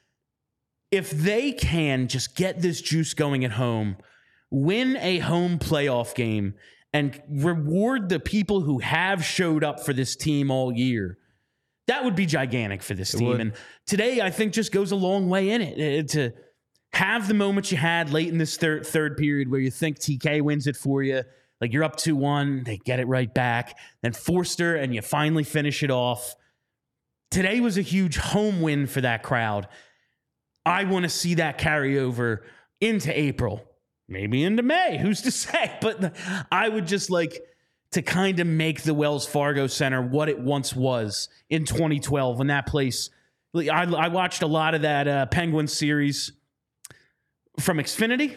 If they can just get this juice going at home, win a home playoff game, and reward the people who have showed up for this team all year, that would be gigantic for this It team. would. And today, I think, just goes a long way in it. it. To have the moment you had late in this third third period where you think T K wins it for you, like you're up two one, they get it right back, then Forster, and you finally finish it off. Today was a huge home win for that crowd. I want to see that carry over into April, maybe into May. Who's to say? But I would just like to kind of make the Wells Fargo Center what it once was in twenty twelve when that place. I, I watched a lot of that uh, Penguins series from Xfinity,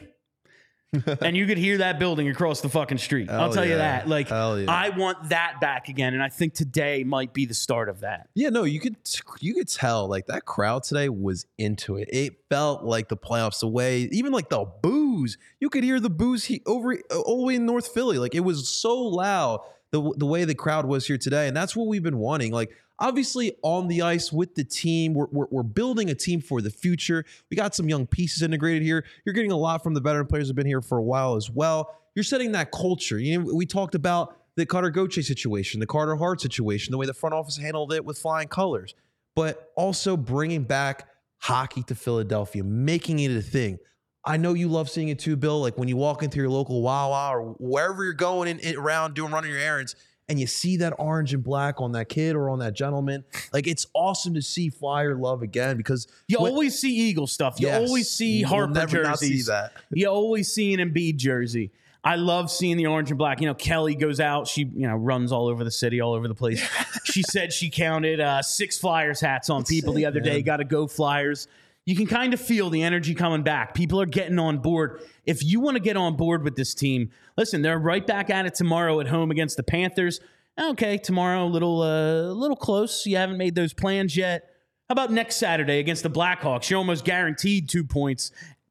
and you could hear that building across the fucking street. Hell I'll tell you yeah. that. Like, Hell yeah. I want that back again, and I think today might be the start of that. Yeah, no, you could you could tell like that crowd today was into it. It felt like the playoffs away. Even like the boos, you could hear the boos he, over all the way in North Philly. Like it was so loud the the way the crowd was here today, and that's what we've been wanting. Like obviously on the ice with the team, we're, we're we're building a team for the future. We got some young pieces integrated here. You're getting a lot from the veteran players who've been here for a while as well. You're setting that culture. You know, we talked about the Carter Gauthier situation, the Carter Hart situation, the way the front office handled it with flying colors, but also bringing back hockey to Philadelphia, making it a thing. I know you love seeing it too, Bill. Like when you walk into your local Wawa or wherever you're going in, in around doing running your errands, and you see that orange and black on that kid or on that gentleman, like it's awesome to see Flyer love again because You when- always see Eagle stuff. You Yes. always see You will Harper never not see jerseys. that. You always see an Embiid jersey. I love seeing the orange and black. You know, Kelly goes out. She, you know, runs all over the city, all over the place. She said she counted uh, six Flyers hats on people the other day. Got to go Flyers. You can kind of feel the energy coming back. People are getting on board. If you want to get on board with this team, listen, they're right back at it tomorrow at home against the Panthers. Okay, tomorrow a little, uh, little close. You haven't made those plans yet. How about next Saturday against the Blackhawks? You're almost guaranteed two points.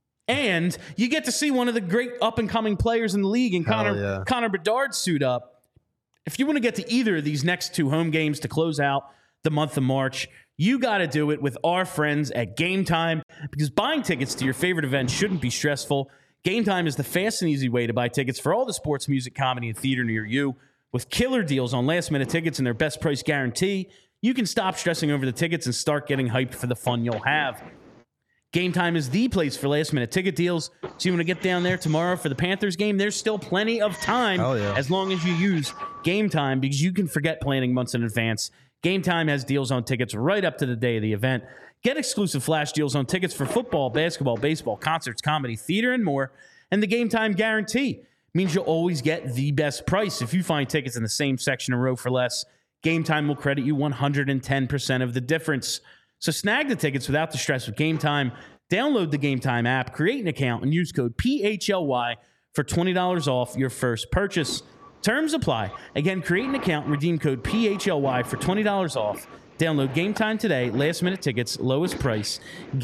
And you get to see one of the great up-and-coming players in the league in Hell Connor, yeah. Connor Bedard suit up. If you want to get to either of these next two home games to close out the month of March, you got to do it with our friends at Game Time, because buying tickets to your favorite event shouldn't be stressful. Game Time is the fast and easy way to buy tickets for all the sports, music, comedy, and theater near you. With killer deals on last-minute tickets and their best price guarantee, you can stop stressing over the tickets and start getting hyped for the fun you'll have. Game Time is the place for last-minute ticket deals. So you want to get down there tomorrow for the Panthers game? There's still plenty of time Hell yeah. as long as you use Game Time, because you can forget planning months in advance. Game Time has deals on tickets right up to the day of the event. Get exclusive flash deals on tickets for football, basketball, baseball, concerts, comedy, theater, and more. And the Game Time guarantee means you'll always get the best price. If you find tickets in the same section or row for less, Game Time will credit you one hundred ten percent of the difference. So snag the tickets without the stress with Game Time. Download the Game Time app, create an account, and use code P H L Y for twenty dollars off your first purchase. Terms apply. Again, create an account and redeem code P H L Y for twenty dollars off. Download Game Time today. Last minute tickets, lowest price,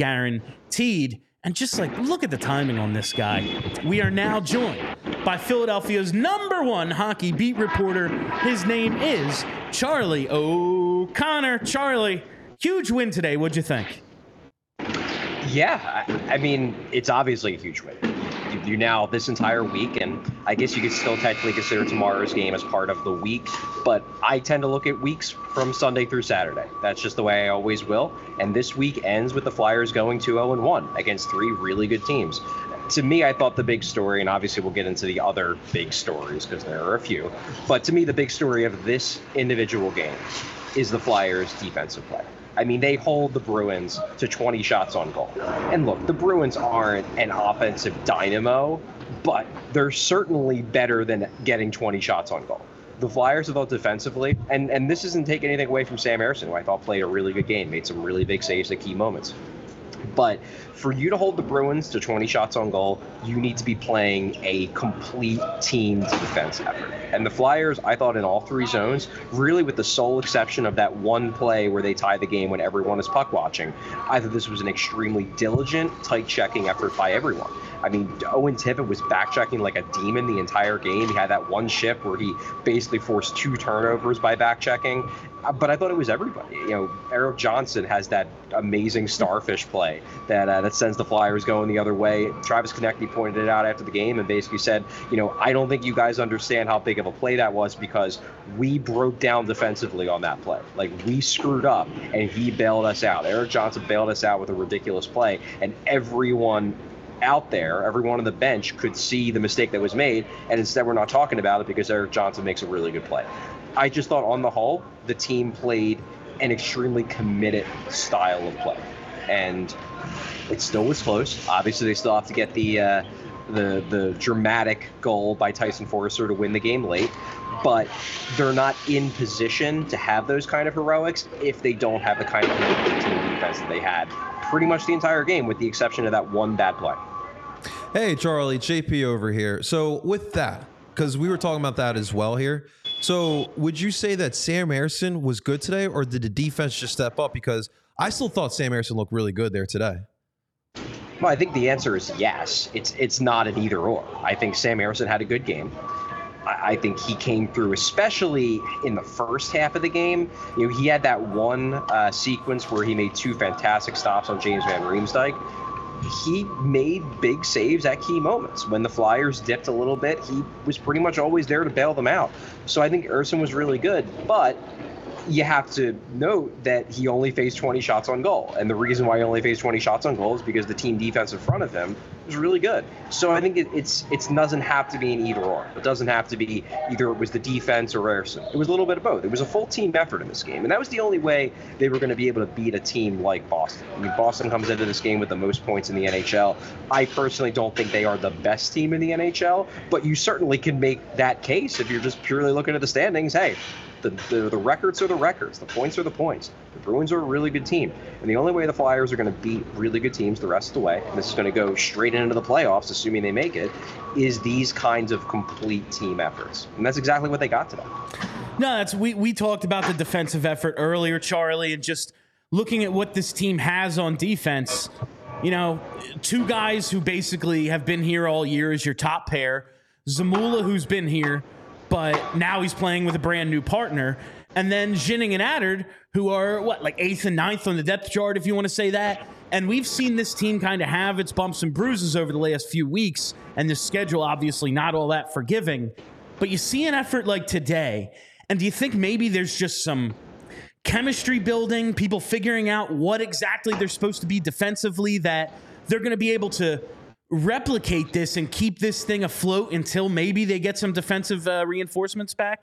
guaranteed. And just like, look at the timing on this guy. We are now joined by Philadelphia's number one hockey beat reporter. His name is Charlie O'Connor. Charlie, huge win today. What'd you think? Yeah, I, I mean, it's obviously a huge win. You you you now this entire week, and I guess you could still technically consider tomorrow's game as part of the week, but I tend to look at weeks from Sunday through Saturday. That's just the way I always will. And this week ends with the Flyers going two oh and one against three really good teams. To me, I thought the big story, and obviously we'll get into the other big stories because there are a few, but to me, the big story of this individual game is the Flyers' defensive play. I mean, they hold the Bruins to twenty shots on goal. And look, the Bruins aren't an offensive dynamo, but they're certainly better than getting twenty shots on goal. The Flyers have thought defensively, and, and this isn't taking anything away from Sam Ersson, who I thought played a really good game, made some really big saves at key moments. But for you to hold the Bruins to twenty shots on goal, you need to be playing a complete team defense effort. And the Flyers, I thought in all three zones, really with the sole exception of that one play where they tie the game when everyone is puck watching, I thought this was an extremely diligent, tight checking effort by everyone. I mean, Owen Tippett was back-checking like a demon the entire game. He had that one shift where he basically forced two turnovers by back-checking. But I thought it was everybody. You know, Eric Johnson has that amazing starfish play that uh, that sends the Flyers going the other way. Travis Konecny pointed it out after the game and basically said, you know, I don't think you guys understand how big of a play that was because we broke down defensively on that play. Like, we screwed up, and he bailed us out. Eric Johnson bailed us out with a ridiculous play, and everyone out there, everyone on the bench could see the mistake that was made, and instead we're not talking about it because Eric Johnson makes a really good play. I just thought on the whole, the team played an extremely committed style of play, and it still was close. Obviously, they still have to get the uh, the the dramatic goal by Tyson Forrester to win the game late, but they're not in position to have those kind of heroics if they don't have the kind of team defense that they had pretty much the entire game, with the exception of that one bad play. Hey, Charlie, J P over here. So with that, because we were talking about that as well here. So would you say that Sam Ersson was good today, or did the defense just step up? Because I still thought Sam Ersson looked really good there today. Well, I think the answer is yes. It's it's not an either or. I think Sam Ersson had a good game. I, I think he came through, especially in the first half of the game. You know, he had that one uh, sequence where he made two fantastic stops on James Van Riemsdyk. He made big saves at key moments. When the Flyers dipped a little bit, he was pretty much always there to bail them out. So I think Ersson was really good, but you have to note that he only faced twenty shots on goal. And the reason why he only faced twenty shots on goal is because the team defense in front of him was really good. So I think it, it's it doesn't have to be an either or. It doesn't have to be either it was the defense or Ersson. It was a little bit of both. It was a full team effort in this game. And that was the only way they were going to be able to beat a team like Boston. I mean, Boston comes into this game with the most points in the N H L. I personally don't think they are the best team in the N H L, but you certainly can make that case if you're just purely looking at the standings. Hey, The, the the records are the records. The points are the points. The Bruins are a really good team. And the only way the Flyers are going to beat really good teams the rest of the way, and this is going to go straight into the playoffs, assuming they make it, is these kinds of complete team efforts. And that's exactly what they got today. No, that's we, we talked about the defensive effort earlier, Charlie, and just looking at what this team has on defense. You know, two guys who basically have been here all year as your top pair. Zamula, who's been here, but now he's playing with a brand new partner. And then Ginning and Adard, who are, what, like eighth and ninth on the depth chart, if you want to say that. And we've seen this team kind of have its bumps and bruises over the last few weeks, and the schedule obviously not all that forgiving. But you see an effort like today, and do you think maybe there's just some chemistry building, people figuring out what exactly they're supposed to be defensively, that they're going to be able to replicate this and keep this thing afloat until maybe they get some defensive uh, reinforcements back?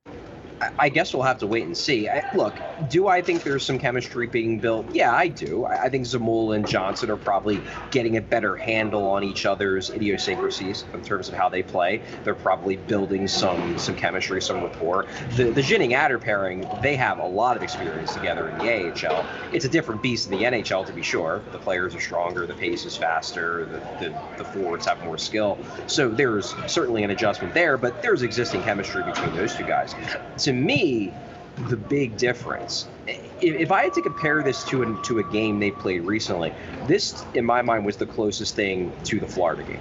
I guess we'll have to wait and see. I, look, do I think there's some chemistry being built? Yeah, I do. I, I think Zamula and Johnson are probably getting a better handle on each other's idiosyncrasies in terms of how they play. They're probably building some some chemistry, some rapport. The the Ginning-Adder pairing, they have a lot of experience together in the A H L. It's a different beast in the N H L, to be sure. The players are stronger, the pace is faster, the, the, the forwards have more skill. So there's certainly an adjustment there, but there's existing chemistry between those two guys. To me, the big difference, if I had to compare this to a, to a game they played recently, this, in my mind, was the closest thing to the Florida game.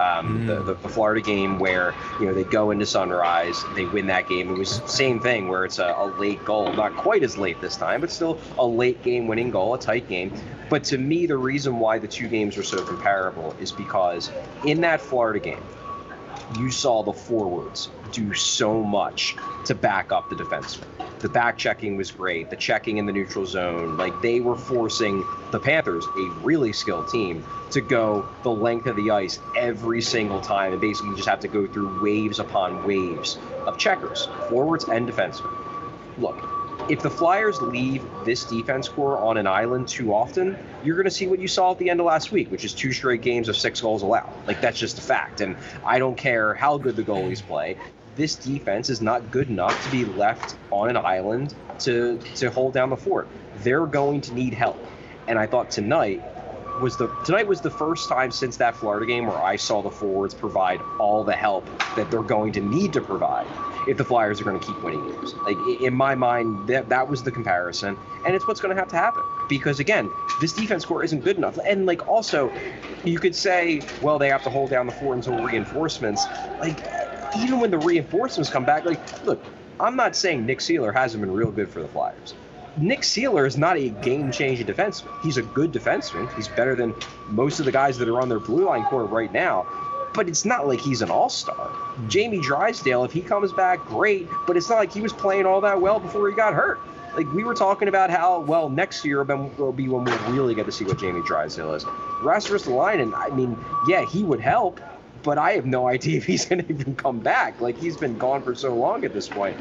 Um, mm. the, the the Florida game where you know they go into Sunrise, they win that game. It was same thing where it's a, a late goal, not quite as late this time, but still a late game winning goal, a tight game. But to me, the reason why the two games are so comparable is because in that Florida game, you saw the forwards do so much to back up the defensemen. The back checking was great. The checking in the neutral zone, like they were forcing the Panthers, a really skilled team, to go the length of the ice every single time and basically just have to go through waves upon waves of checkers, forwards and defensemen. Look, if the Flyers leave this defense core on an island too often, you're going to see what you saw at the end of last week, which is two straight games of six goals allowed. Like, that's just a fact. And I don't care how good the goalies play. This defense is not good enough to be left on an island to to hold down the fort. They're going to need help. And I thought tonight was the tonight was the first time since that Florida game where I saw the forwards provide all the help that they're going to need to provide if the Flyers are going to keep winning games. Like, in my mind, that that was the comparison, and it's what's going to have to happen. Because again, this defense core isn't good enough. And like, also, you could say, well, they have to hold down the fort until reinforcements. Like, even when the reinforcements come back, like, look, I'm not saying Nick Seeler hasn't been real good for the Flyers. Nick Seeler is not a game-changing defenseman. He's a good defenseman. He's better than most of the guys that are on their blue line core right now. But it's not like he's an all-star. Mm-hmm. Jamie Drysdale, if he comes back, great. But it's not like he was playing all that well before he got hurt. Like, we were talking about how, well, next year will be when we'll really get to see what Jamie Drysdale is. Rasmus Ristolainen, I mean, yeah, he would help. But I have no idea if he's going to even come back. Like, he's been gone for so long at this point.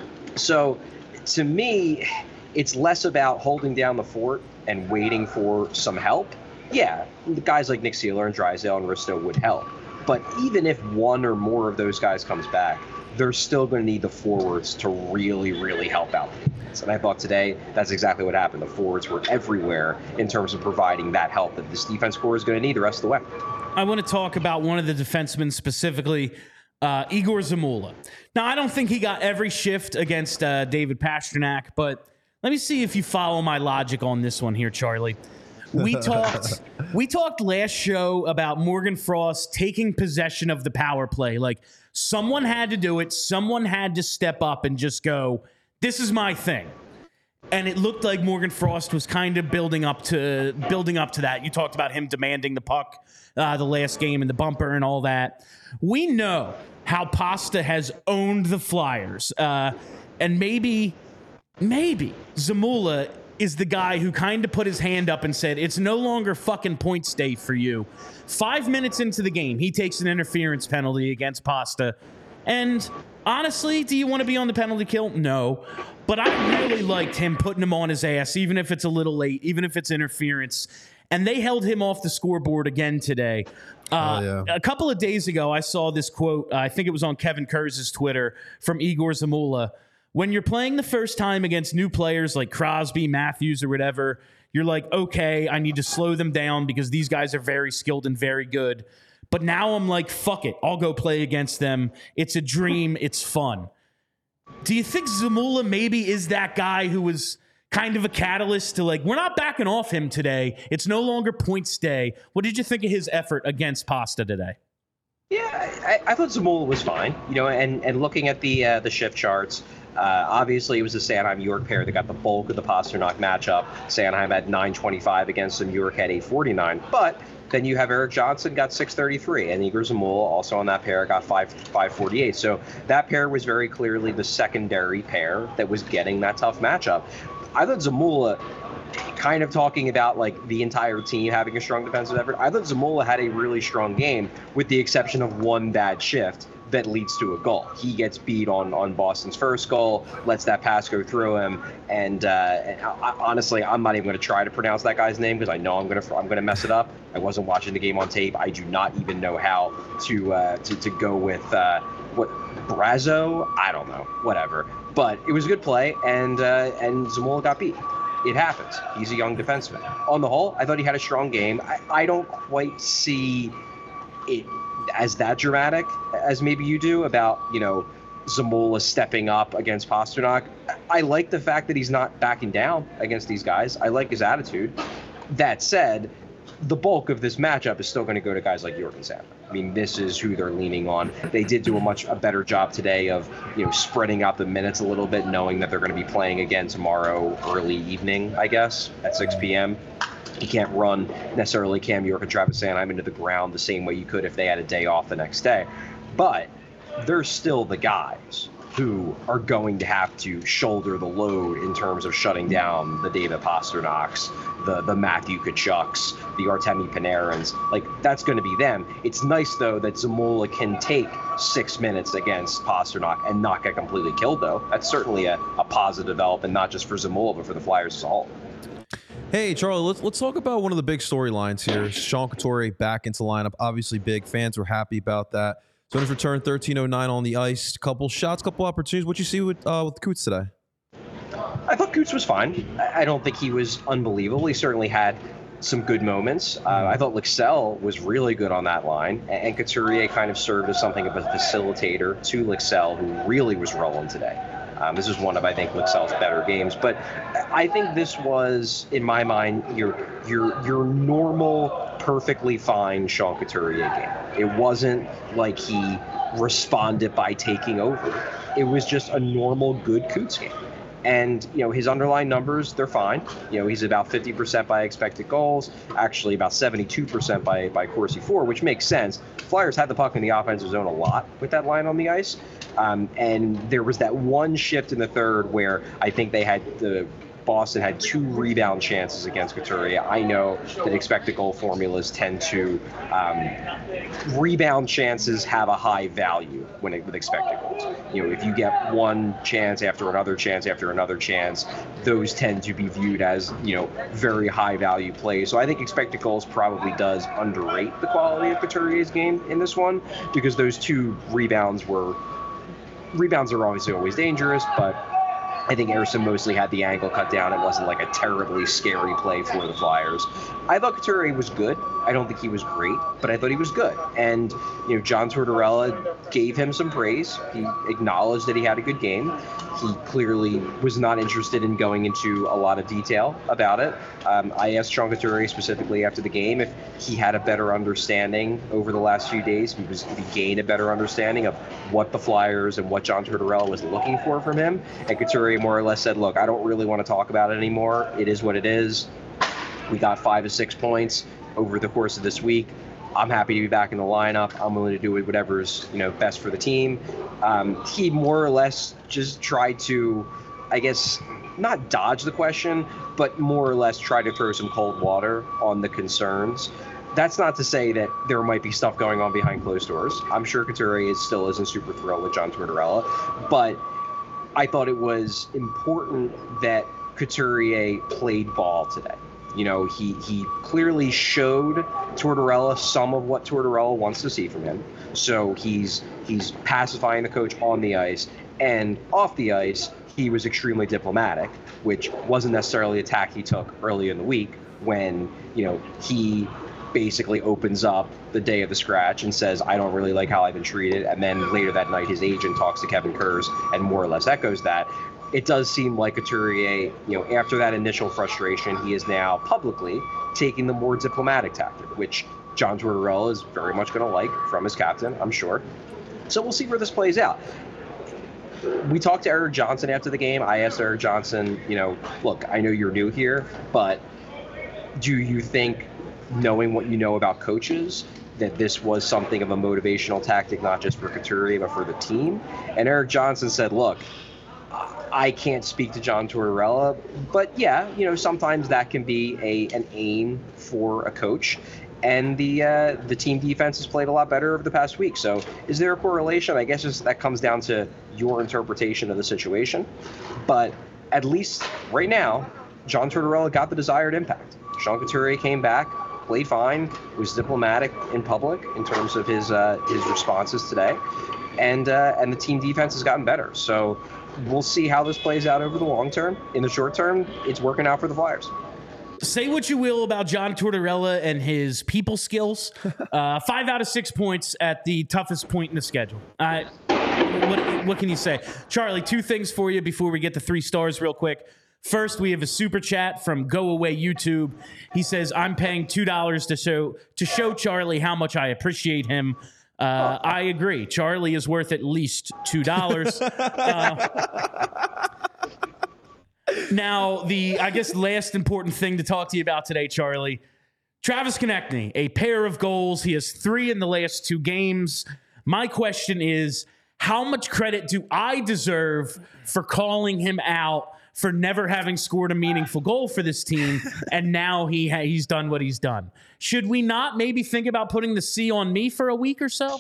So, to me, it's less about holding down the fort and waiting for some help. Yeah, the guys like Nick Seeler and Drysdale and Risto would help. But even if one or more of those guys comes back, they're still going to need the forwards to really, really help out the defense. And I thought today that's exactly what happened. The forwards were everywhere in terms of providing that help that this defense core is going to need the rest of the way. I want to talk about one of the defensemen specifically, uh, Igor Zamula. Now, I don't think he got every shift against uh, David Pastrnak, but let me see if you follow my logic on this one here, Charlie. We talked we talked last show about Morgan Frost taking possession of the power play. Like, someone had to do it. Someone had to step up and just go, this is my thing. And it looked like Morgan Frost was kind of building up to building up to that. You talked about him demanding the puck uh, the last game and the bumper and all that. We know how Pasta has owned the Flyers. Uh, and maybe, maybe Zamula is the guy who kind of put his hand up and said, it's no longer fucking points day for you. Five minutes into the game, he takes an interference penalty against Pasta. And honestly, do you want to be on the penalty kill? No. But I really liked him putting him on his ass, even if it's a little late, even if it's interference. And they held him off the scoreboard again today. Uh, oh, yeah. A couple of days ago, I saw this quote. Uh, I think it was on Kevin Kurz's Twitter from Igor Zamula. When you're playing the first time against new players like Crosby, Matthews, or whatever, you're like, okay, I need to slow them down because these guys are very skilled and very good. But now I'm like, fuck it. I'll go play against them. It's a dream. It's fun. Do you think Zamula maybe is that guy who was kind of a catalyst to, like, we're not backing off him today. It's no longer points day. What did you think of his effort against Pasta today? Yeah, I, I thought Zamula was fine. You know, and, and looking at the uh, the shift charts, uh, obviously it was the Sanheim-York pair that got the bulk of the Pastrnak matchup. Sanheim had nine twenty-five against them. York had eight forty-nine. But then you have Eric Johnson got six thirty-three, and Igor Zamula also on that pair got five forty-eight. So that pair was very clearly the secondary pair that was getting that tough matchup. I thought Zamula, kind of talking about like the entire team having a strong defensive effort, I thought Zamula had a really strong game with the exception of one bad shift that leads to a goal. He gets beat on, on Boston's first goal, lets that pass go through him, and, uh, and I, honestly, I'm not even going to try to pronounce that guy's name because I know I'm going to I'm going to mess it up. I wasn't watching the game on tape. I do not even know how to uh, to, to go with uh, what Brazo. I don't know, whatever. But it was a good play, and uh, and Zamula got beat. It happens. He's a young defenseman. On the whole, I thought he had a strong game. I, I don't quite see it as that dramatic as maybe you do about, you know, Zamula stepping up against Pastrnak. I like the fact that he's not backing down against these guys. I like his attitude. That said, the bulk of this matchup is still going to go to guys like Jorgen Sandberg. I mean, this is who they're leaning on. They did do a much a better job today of, you know, spreading out the minutes a little bit, knowing that they're going to be playing again tomorrow early evening, I guess, at six p.m. You can't run necessarily Cam York and Travis Sanheim into the ground the same way you could if they had a day off the next day. But they're still the guys who are going to have to shoulder the load in terms of shutting down the David Pasternaks, the the Matthew Tkachuks, the Artemi Panarins. Like, that's going to be them. It's nice, though, that Zamula can take six minutes against Pasternak and not get completely killed, though. That's certainly a, a positive development, not just for Zamula, but for the Flyers as a whole. Hey, Charlie, let's let's talk about one of the big storylines here. Sean Couturier back into lineup. Obviously, big fans were happy about that. So his return, thirteen oh nine on the ice. Couple shots, couple opportunities. What you see with uh, with Coots today? I thought Coots was fine. I don't think he was unbelievable. He certainly had some good moments. Uh, I thought Lycksell was really good on that line, and Couturier kind of served as something of a facilitator to Lycksell, who really was rolling today. Um, this is one of, I think, Lycksell's better games. But I think this was, in my mind, your your your normal, perfectly fine Sean Couturier game. It wasn't like he responded by taking over. It was just a normal, good Coots game. And, you know, his underlying numbers, they're fine. You know, he's about fifty percent by expected goals, actually about seventy-two percent by, by Corsi for, which makes sense. Flyers had the puck in the offensive zone a lot with that line on the ice. Um, and there was that one shift in the third where I think they had the Boston had two rebound chances against Couturier. I know that expected goal formulas tend to um, rebound chances have a high value when it, with expected goals. You know, if you get one chance after another chance after another chance, those tend to be viewed as, you know, very high value plays. So I think expected goals probably does underrate the quality of Couturier's game in this one, because those two rebounds were rebounds are obviously always dangerous, but I think Ersson mostly had the angle cut down. It wasn't like a terribly scary play for the Flyers. I thought Couturier was good. I don't think he was great, but I thought he was good. And, you know, John Tortorella gave him some praise. He acknowledged that he had a good game. He clearly was not interested in going into a lot of detail about it. Um, I asked Sean Couturier specifically after the game if he had a better understanding over the last few days. He was, if he gained a better understanding of what the Flyers and what John Tortorella was looking for from him. And Couturier more or less said, look, I don't really want to talk about it anymore. It is what it is. We got five to six points over the course of this week. I'm happy to be back in the lineup. I'm willing to do whatever's, you know, best for the team. Um, he more or less just tried to, I guess, not dodge the question, but more or less try to throw some cold water on the concerns. That's not to say that there might be stuff going on behind closed doors. I'm sure Couturier is, still isn't super thrilled with John Tortorella, but I thought it was important that Couturier played ball today. You know, he, he clearly showed Tortorella some of what Tortorella wants to see from him. So he's he's pacifying the coach on the ice, and off the ice, he was extremely diplomatic, which wasn't necessarily a tack he took early in the week when, you know, he basically opens up the day of the scratch and says, I don't really like how I've been treated. And then later that night, his agent talks to Kevin Kurz and more or less echoes that. It does seem like Couturier, you know, after that initial frustration, he is now publicly taking the more diplomatic tactic, which John Tortorella is very much going to like from his captain, I'm sure. So we'll see where this plays out. We talked to Erik Johnson after the game. I asked Erik Johnson, you know, look, I know you're new here, but do you think, knowing what you know about coaches, that this was something of a motivational tactic, not just for Couturier, but for the team? And Erik Johnson said, look, I can't speak to John Tortorella, but yeah, you know, sometimes that can be a an aim for a coach. And the uh, the team defense has played a lot better over the past week. So is there a correlation? I guess just, that comes down to your interpretation of the situation. But at least right now, John Tortorella got the desired impact. Sean Couturier came back, played fine, was diplomatic in public in terms of his uh, his responses today, and uh, and the team defense has gotten better. So we'll see how this plays out over the long term. In the short term, it's working out for the Flyers. Say what you will about John Tortorella and his people skills. Uh, five out of six points at the toughest point in the schedule. Uh, what, what can you say? Charlie, two things for you before we get to three stars real quick. First, we have a super chat from Go Away YouTube. He says, I'm paying two dollars to show to show Charlie how much I appreciate him. Uh, I agree. Charlie is worth at least two dollars. uh, now, the, I guess, last important thing to talk to you about today, Charlie, Travis Konechny, a pair of goals. He has three in the last two games. My question is, how much credit do I deserve for calling him out for never having scored a meaningful goal for this team, and now he ha- he's done what he's done? Should we not maybe think about putting the C on me for a week or so?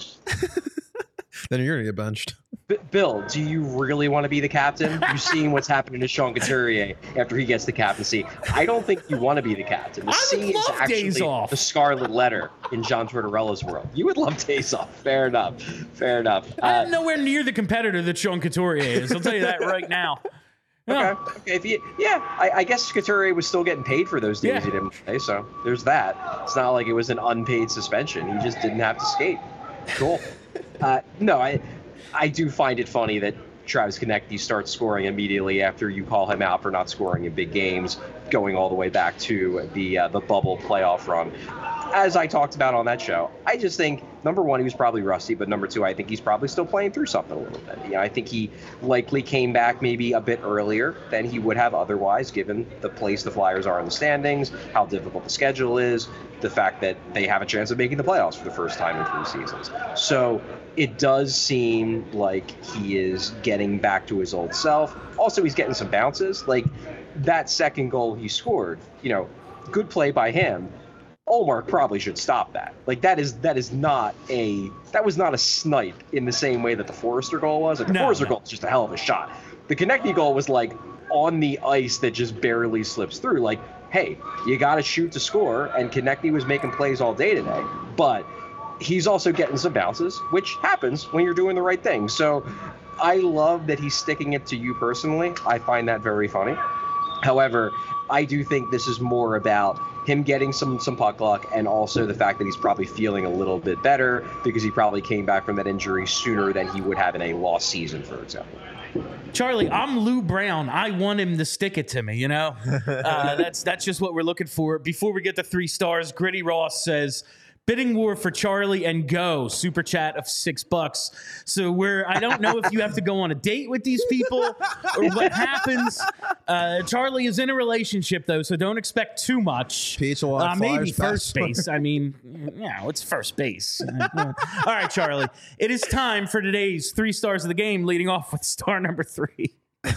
Then you're going to get benched. B- Bill, do you really want to be the captain? You've seen what's happening to Sean Couturier after he gets the captaincy. I don't think you want to be the captain. The I C would is love actually days off. the scarlet letter in John Tortorella's world. You would love days off. Fair enough. Fair enough. Uh, I'm nowhere near the competitor that Sean Couturier is. I'll tell you that right now. Okay. Okay. If you, yeah, I, I guess Couturier was still getting paid for those days Yeah. he didn't play, so there's that. It's not like it was an unpaid suspension. He just didn't have to skate. Cool. uh, no, I, I do find it funny that Travis Konechny starts scoring immediately after you call him out for not scoring in big games, going all the way back to the uh, the bubble playoff run. As I talked about on that show, I just think, number one, he was probably rusty, but number two, I think he's probably still playing through something a little bit. You know, I think he likely came back maybe a bit earlier than he would have otherwise, given the place the Flyers are in the standings, how difficult the schedule is, the fact that they have a chance of making the playoffs for the first time in three seasons. So it does seem like he is getting back to his old self. Also, he's getting some bounces. Like, that second goal he scored, you know, good play by him. Ullmark probably should stop that. Like, that is that is not a that was not a snipe in the same way that the Forrester goal was. Like, the No, Forrester no. goal was just a hell of a shot. The Konechny goal was like on the ice that just barely slips through. Like, hey, you got to shoot to score, and Konechny was making plays all day today. But he's also getting some bounces, which happens when you're doing the right thing. So I love that he's sticking it to you personally. I find that very funny. However, I do think this is more about him getting some some puck luck, and also the fact that he's probably feeling a little bit better because he probably came back from that injury sooner than he would have in a lost season, for example. Charlie, I'm Lou Brown. I want him to stick it to me, you know? Uh, that's that's just what we're looking for. Before we get to three stars, Gritty Ross says, bidding war for Charlie and go. Super chat of six bucks. So we're, I don't know if you have to go on a date with these people or what happens. Uh, Charlie is in a relationship, though, so don't expect too much. Peach will have uh, maybe Flyers first back. base. I mean, yeah, it's first base. All right, Charlie. It is time for today's three stars of the game, leading off with star number three.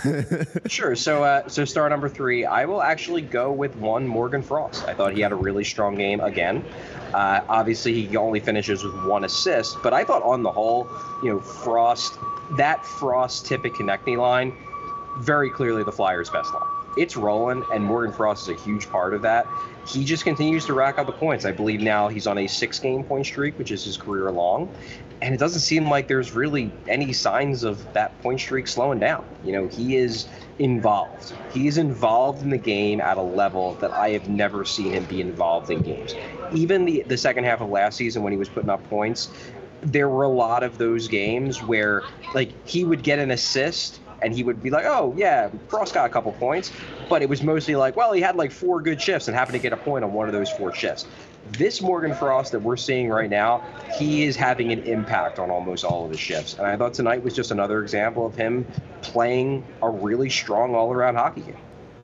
Sure. So, uh, so star number three, I will actually go with one Morgan Frost. I thought he had a really strong game again. Uh, obviously, he only finishes with one assist, but I thought on the whole, you know, Frost, that Frost Tippett Konechny line, very clearly the Flyers' best line. It's rolling, and Morgan Frost is a huge part of that. He just continues to rack up the points. I believe now he's on a six-game point streak, which is his career long. And it doesn't seem like there's really any signs of that point streak slowing down. You know, he is involved. He is involved in the game at a level that I have never seen him be involved in games. Even the, the second half of last season when he was putting up points, there were a lot of those games where, like, he would get an assist and he would be like, oh, yeah, Frost got a couple points. But it was mostly like, well, he had like four good shifts and happened to get a point on one of those four shifts. This Morgan Frost that we're seeing right now, he is having an impact on almost all of his shifts. And I thought tonight was just another example of him playing a really strong all-around hockey game.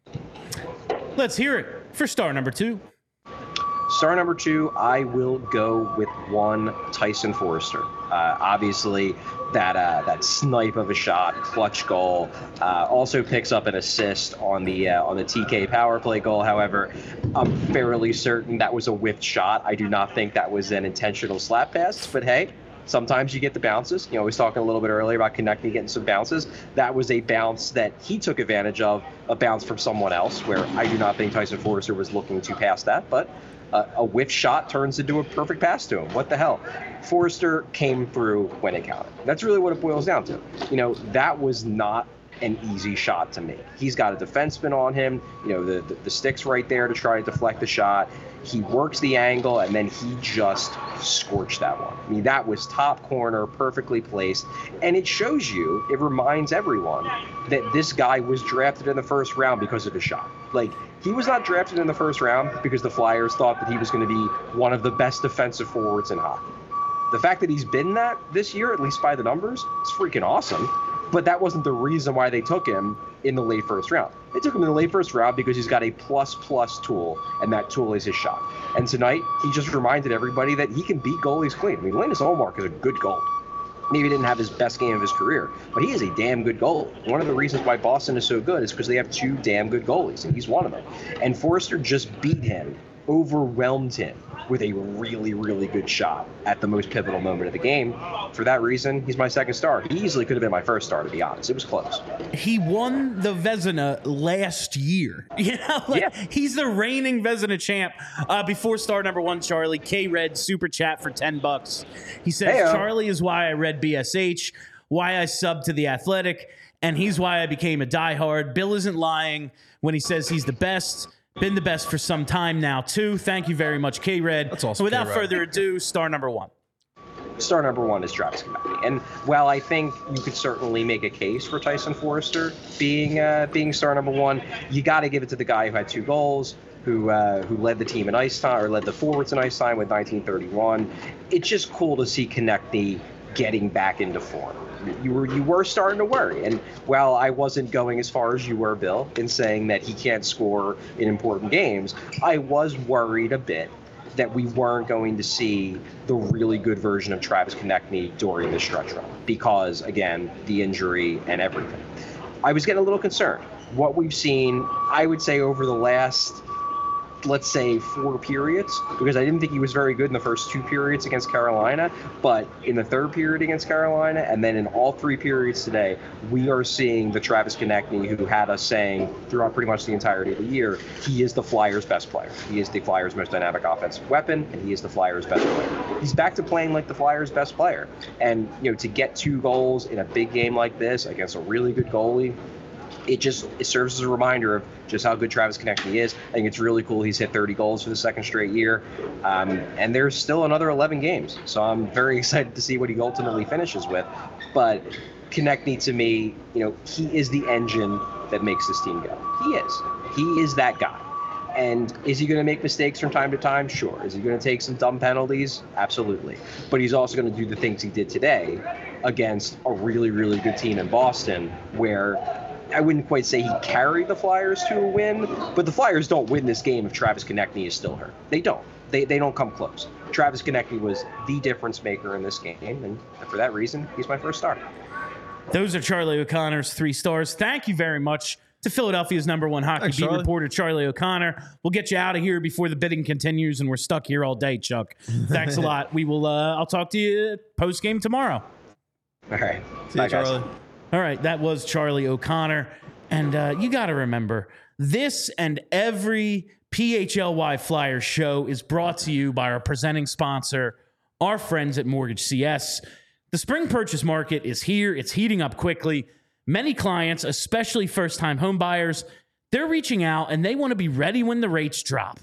Let's hear it for star number two. Star number two, I will go with one Tyson Forrester. Uh, obviously, that uh, that snipe of a shot, clutch goal, uh, also picks up an assist on the uh, on the T K power play goal. However, I'm fairly certain that was a whiffed shot. I do not think that was an intentional slap pass. But hey, sometimes you get the bounces. You know, I was talking a little bit earlier about Konechny getting some bounces. That was a bounce that he took advantage of, a bounce from someone else, where I do not think Tyson Forrester was looking to pass that, but Uh, a whiff shot turns into a perfect pass to him. What the hell? Forrester came through when it counted. That's really what it boils down to. You know, that was not an easy shot to make. He's got a defenseman on him, you know, the, the, the stick's right there to try to deflect the shot. He works the angle, and then he just scorched that one. I mean, that was top corner, perfectly placed. And it shows you, it reminds everyone that this guy was drafted in the first round because of his shot. Like, he was not drafted in the first round because the Flyers thought that he was going to be one of the best defensive forwards in hockey. The fact that he's been that this year, at least by the numbers, is freaking awesome. But that wasn't the reason why they took him in the late first round. They took him in the late first round because he's got a plus-plus tool, and that tool is his shot. And tonight, he just reminded everybody that he can beat goalies clean. I mean, Linus Ullmark is a good goalie. Maybe he didn't have his best game of his career, but he is a damn good goalie. One of the reasons why Boston is so good is because they have two damn good goalies, and he's one of them. And Forrester just beat him, overwhelmed him with a really, really good shot at the most pivotal moment of the game. For that reason, he's my second star. He easily could have been my first star, to be honest. It was close. He won the Vezina last year. You know, like, yeah. He's the reigning Vezina champ. Uh, before star number one, Charlie, K-Red super chat for ten bucks. He says, Hey-o. Charlie is why I read B S H, why I subbed to The Athletic, and he's why I became a diehard. Bill isn't lying when he says he's the best. Been the best for some time now, too. Thank you very much, K-Red. That's awesome. Without K-Red. further ado, star number one. Star number one is Travis Konecny. And while I think you could certainly make a case for Tyson Forrester being uh, being star number one, you got to give it to the guy who had two goals, who uh, who led the team in ice time, or led the forwards in ice time with nineteen thirty-one. It's just cool to see Konecny getting back into form. You were you were starting to worry, and while I wasn't going as far as you were, Bill, in saying that he can't score in important games, I was worried a bit that we weren't going to see the really good version of Travis Konecny during the stretch run because, again, the injury and everything. I was getting a little concerned. What we've seen, I would say, over the last, let's say, four periods, because I didn't think he was very good in the first two periods against Carolina, but in the third period against Carolina, and then in all three periods today, we are seeing the Travis Konecny who had us saying throughout pretty much the entirety of the year, he is the Flyers' best player. He is the Flyers' most dynamic offensive weapon, and he is the Flyers' best player. He's back to playing like the Flyers' best player. And, you know, to get two goals in a big game like this against a really good goalie, it just it serves as a reminder of just how good Travis Konecny is. I think it's really cool he's hit thirty goals for the second straight year. Um, and there's still another eleven games. So I'm very excited to see what he ultimately finishes with. But Konecny, to me, you know, he is the engine that makes this team go. He is. He is that guy. And is he going to make mistakes from time to time? Sure. Is he going to take some dumb penalties? Absolutely. But he's also going to do the things he did today against a really, really good team in Boston, where I wouldn't quite say he carried the Flyers to a win, but the Flyers don't win this game if Travis Konecny is still hurt. They don't. They they don't come close. Travis Konecny was the difference maker in this game, and for that reason, he's my first star. Those are Charlie O'Connor's three stars. Thank you very much to Philadelphia's number one hockey Thanks, beat Charlie. reporter, Charlie O'Connor. We'll get you out of here before the bidding continues, and we're stuck here all day, Chuck. Thanks a lot. We will. Uh, I'll talk to you post game tomorrow. All right. See Bye, you, Charlie. guys. All right, that was Charlie O'Connor. And uh, you got to remember, this and every P H L Y Flyers show is brought to you by our presenting sponsor, our friends at Mortgage C S. The spring purchase market is here. It's heating up quickly. Many clients, especially first-time home buyers, they're reaching out and they want to be ready when the rates drop.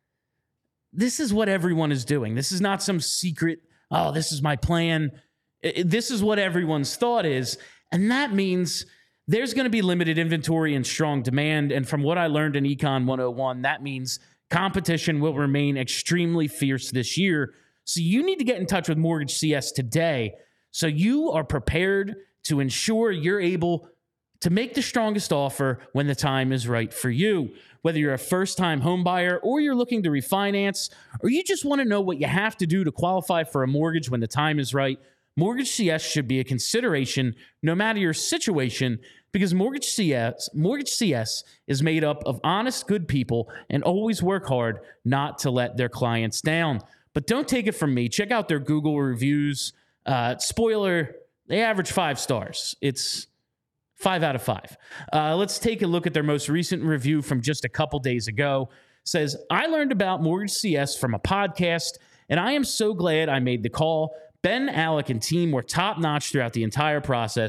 This is what everyone is doing. This is not some secret, oh, this is my plan. This is what everyone's thought is. And that means there's going to be limited inventory and strong demand. And from what I learned in Econ one oh one, that means competition will remain extremely fierce this year. So you need to get in touch with Mortgage C S today so you are prepared to ensure you're able to make the strongest offer when the time is right for you. Whether you're a first-time home buyer or you're looking to refinance, or you just want to know what you have to do to qualify for a mortgage when the time is right, Mortgage C S should be a consideration no matter your situation, because Mortgage C S, Mortgage C S is made up of honest, good people and always work hard not to let their clients down. But don't take it from me. Check out their Google reviews. Uh, spoiler, they average five stars. It's five out of five. Uh, let's take a look at their most recent review from just a couple days ago. It says, I learned about Mortgage C S from a podcast, and I am so glad I made the call. Ben, Alec, and team were top-notch throughout the entire process.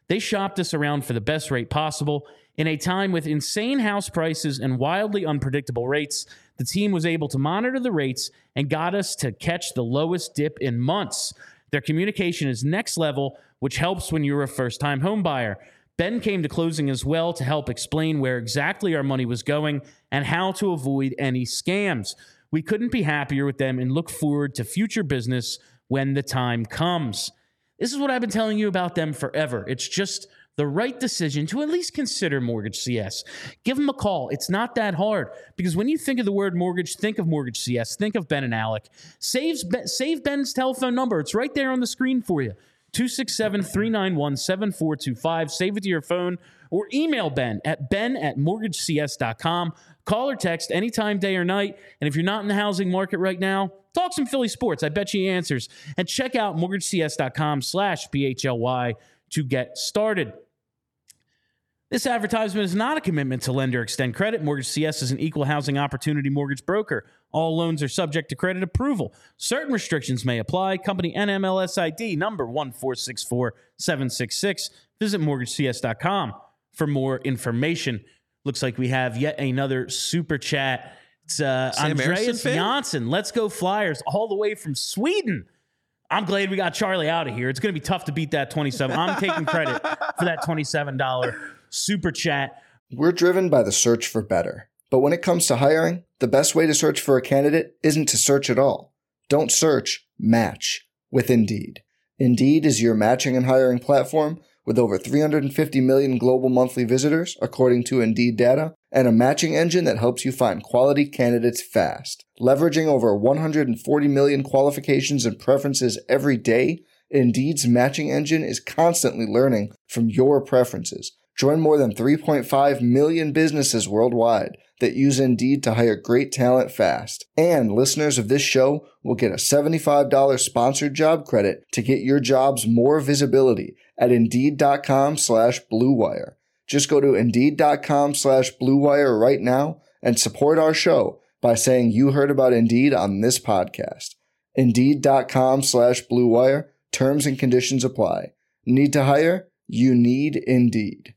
They shopped us around for the best rate possible. In a time with insane house prices and wildly unpredictable rates, the team was able to monitor the rates and got us to catch the lowest dip in months. Their communication is next level, which helps when you're a first-time home buyer. Ben came to closing as well to help explain where exactly our money was going and how to avoid any scams. We couldn't be happier with them and look forward to future business when the time comes. This is what I've been telling you about them forever. It's just the right decision to at least consider Mortgage C S. Give them a call. It's not that hard, because when you think of the word mortgage, think of Mortgage C S. Think of Ben and Alec. Save, save Ben's telephone number. It's right there on the screen for you. two six seven, three nine one, seven four two five. Save it to your phone or email Ben at ben at mortgage c s dot com. Call or text anytime, day or night. And if you're not in the housing market right now, talk some Philly sports. I bet you he answers. And check out mortgage c s dot com slash P H L Y to get started. This advertisement is not a commitment to lend or extend credit. Mortgage C S is an equal housing opportunity mortgage broker. All loans are subject to credit approval. Certain restrictions may apply. Company N M L S I D number one four six four seven six six. Visit mortgage c s dot com for more information. Looks like we have yet another super chat. It's uh, Andreas Janssen. Let's go Flyers, all the way from Sweden. I'm glad we got Charlie out of here. It's going to be tough to beat that twenty-seven. I'm taking credit for that twenty-seven dollars super chat. We're driven by the search for better. But when it comes to hiring, the best way to search for a candidate isn't to search at all. Don't search, match with Indeed. Indeed is your matching and hiring platform with over three hundred fifty million global monthly visitors, according to Indeed data, and a matching engine that helps you find quality candidates fast. Leveraging over one hundred forty million qualifications and preferences every day, Indeed's matching engine is constantly learning from your preferences. Join more than three point five million businesses worldwide that use Indeed to hire great talent fast. And listeners of this show will get a seventy-five dollars sponsored job credit to get your jobs more visibility at Indeed.com slash Blue Wire. Just go to Indeed.com slash Blue Wire right now and support our show by saying you heard about Indeed on this podcast. Indeed.com slash Blue Wire. Terms and conditions apply. Need to hire? You need Indeed.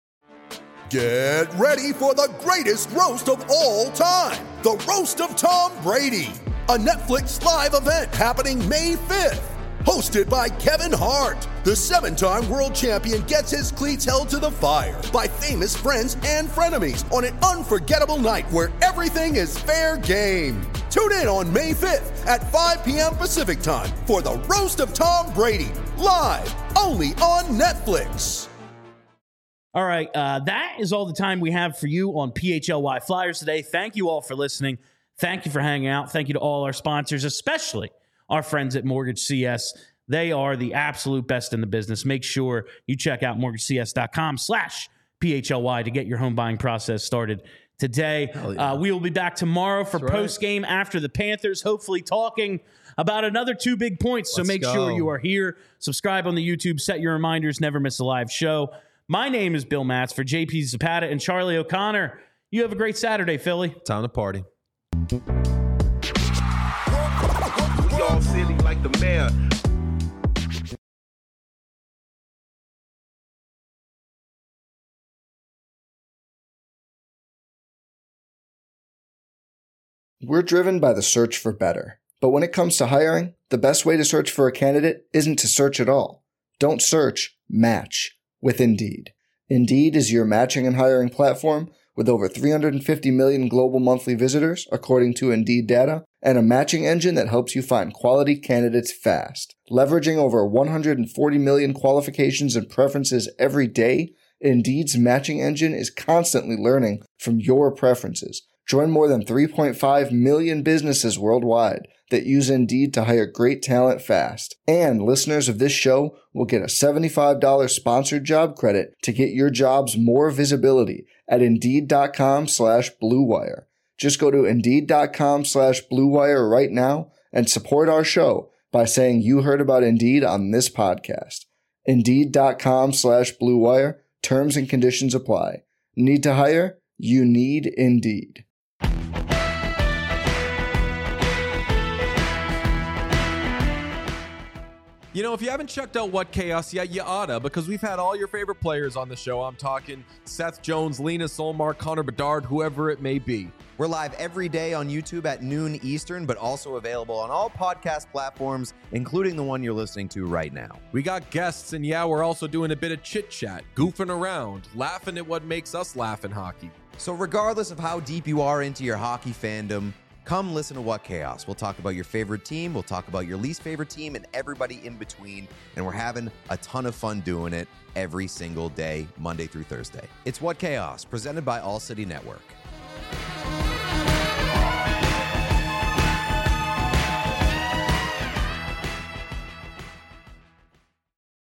Get ready for the greatest roast of all time, the Roast of Tom Brady, a Netflix live event happening May fifth. Hosted by Kevin Hart, the seven-time world champion gets his cleats held to the fire by famous friends and frenemies on an unforgettable night where everything is fair game. Tune in on May fifth at five p.m. Pacific time for the Roast of Tom Brady, live only on Netflix. All right, uh, that is all the time we have for you on P H L Y Flyers today. Thank you all for listening. Thank you for hanging out. Thank you to all our sponsors, especially our friends at Mortgage C S. They are the absolute best in the business. Make sure you check out mortgage c s dot com slash P H L Y to get your home buying process started today. Yeah. Uh, we will be back tomorrow for That's post game right. after the Panthers, hopefully talking about another two big points. Let's so make go. sure you are here. Subscribe on the YouTube. Set your reminders. Never miss a live show. My name is Bill Matz for J P Zapata and Charlie O'Connor. You have a great Saturday, Philly. Time to party. Y'all silly like the mayor. We're driven by the search for better. But when it comes to hiring, the best way to search for a candidate isn't to search at all. Don't search, match with Indeed. Indeed is your matching and hiring platform with over three hundred fifty million global monthly visitors, according to Indeed data, and a matching engine that helps you find quality candidates fast. Leveraging over one hundred forty million qualifications and preferences every day, Indeed's matching engine is constantly learning from your preferences. Join more than three point five million businesses worldwide that use Indeed to hire great talent fast. And listeners of this show will get a seventy-five dollars sponsored job credit to get your jobs more visibility at Indeed.com slash Blue Wire. Just go to Indeed.com slash Blue Wire right now and support our show by saying you heard about Indeed on this podcast. Indeed.com slash Blue Wire. Terms and conditions apply. Need to hire? You need Indeed. You know, if you haven't checked out What Chaos yet, you oughta, because we've had all your favorite players on the show. I'm talking Seth Jones, Lena Solmar, Connor Bedard, whoever it may be. We're live every day on YouTube at noon Eastern, but also available on all podcast platforms, including the one you're listening to right now. We got guests, and yeah, we're also doing a bit of chit-chat, goofing around, laughing at what makes us laugh in hockey. So regardless of how deep you are into your hockey fandom, come listen to What Chaos. We'll talk about your favorite team, we'll talk about your least favorite team, and everybody in between, and we're having a ton of fun doing it every single day, Monday through Thursday. It's What Chaos, presented by All City Network.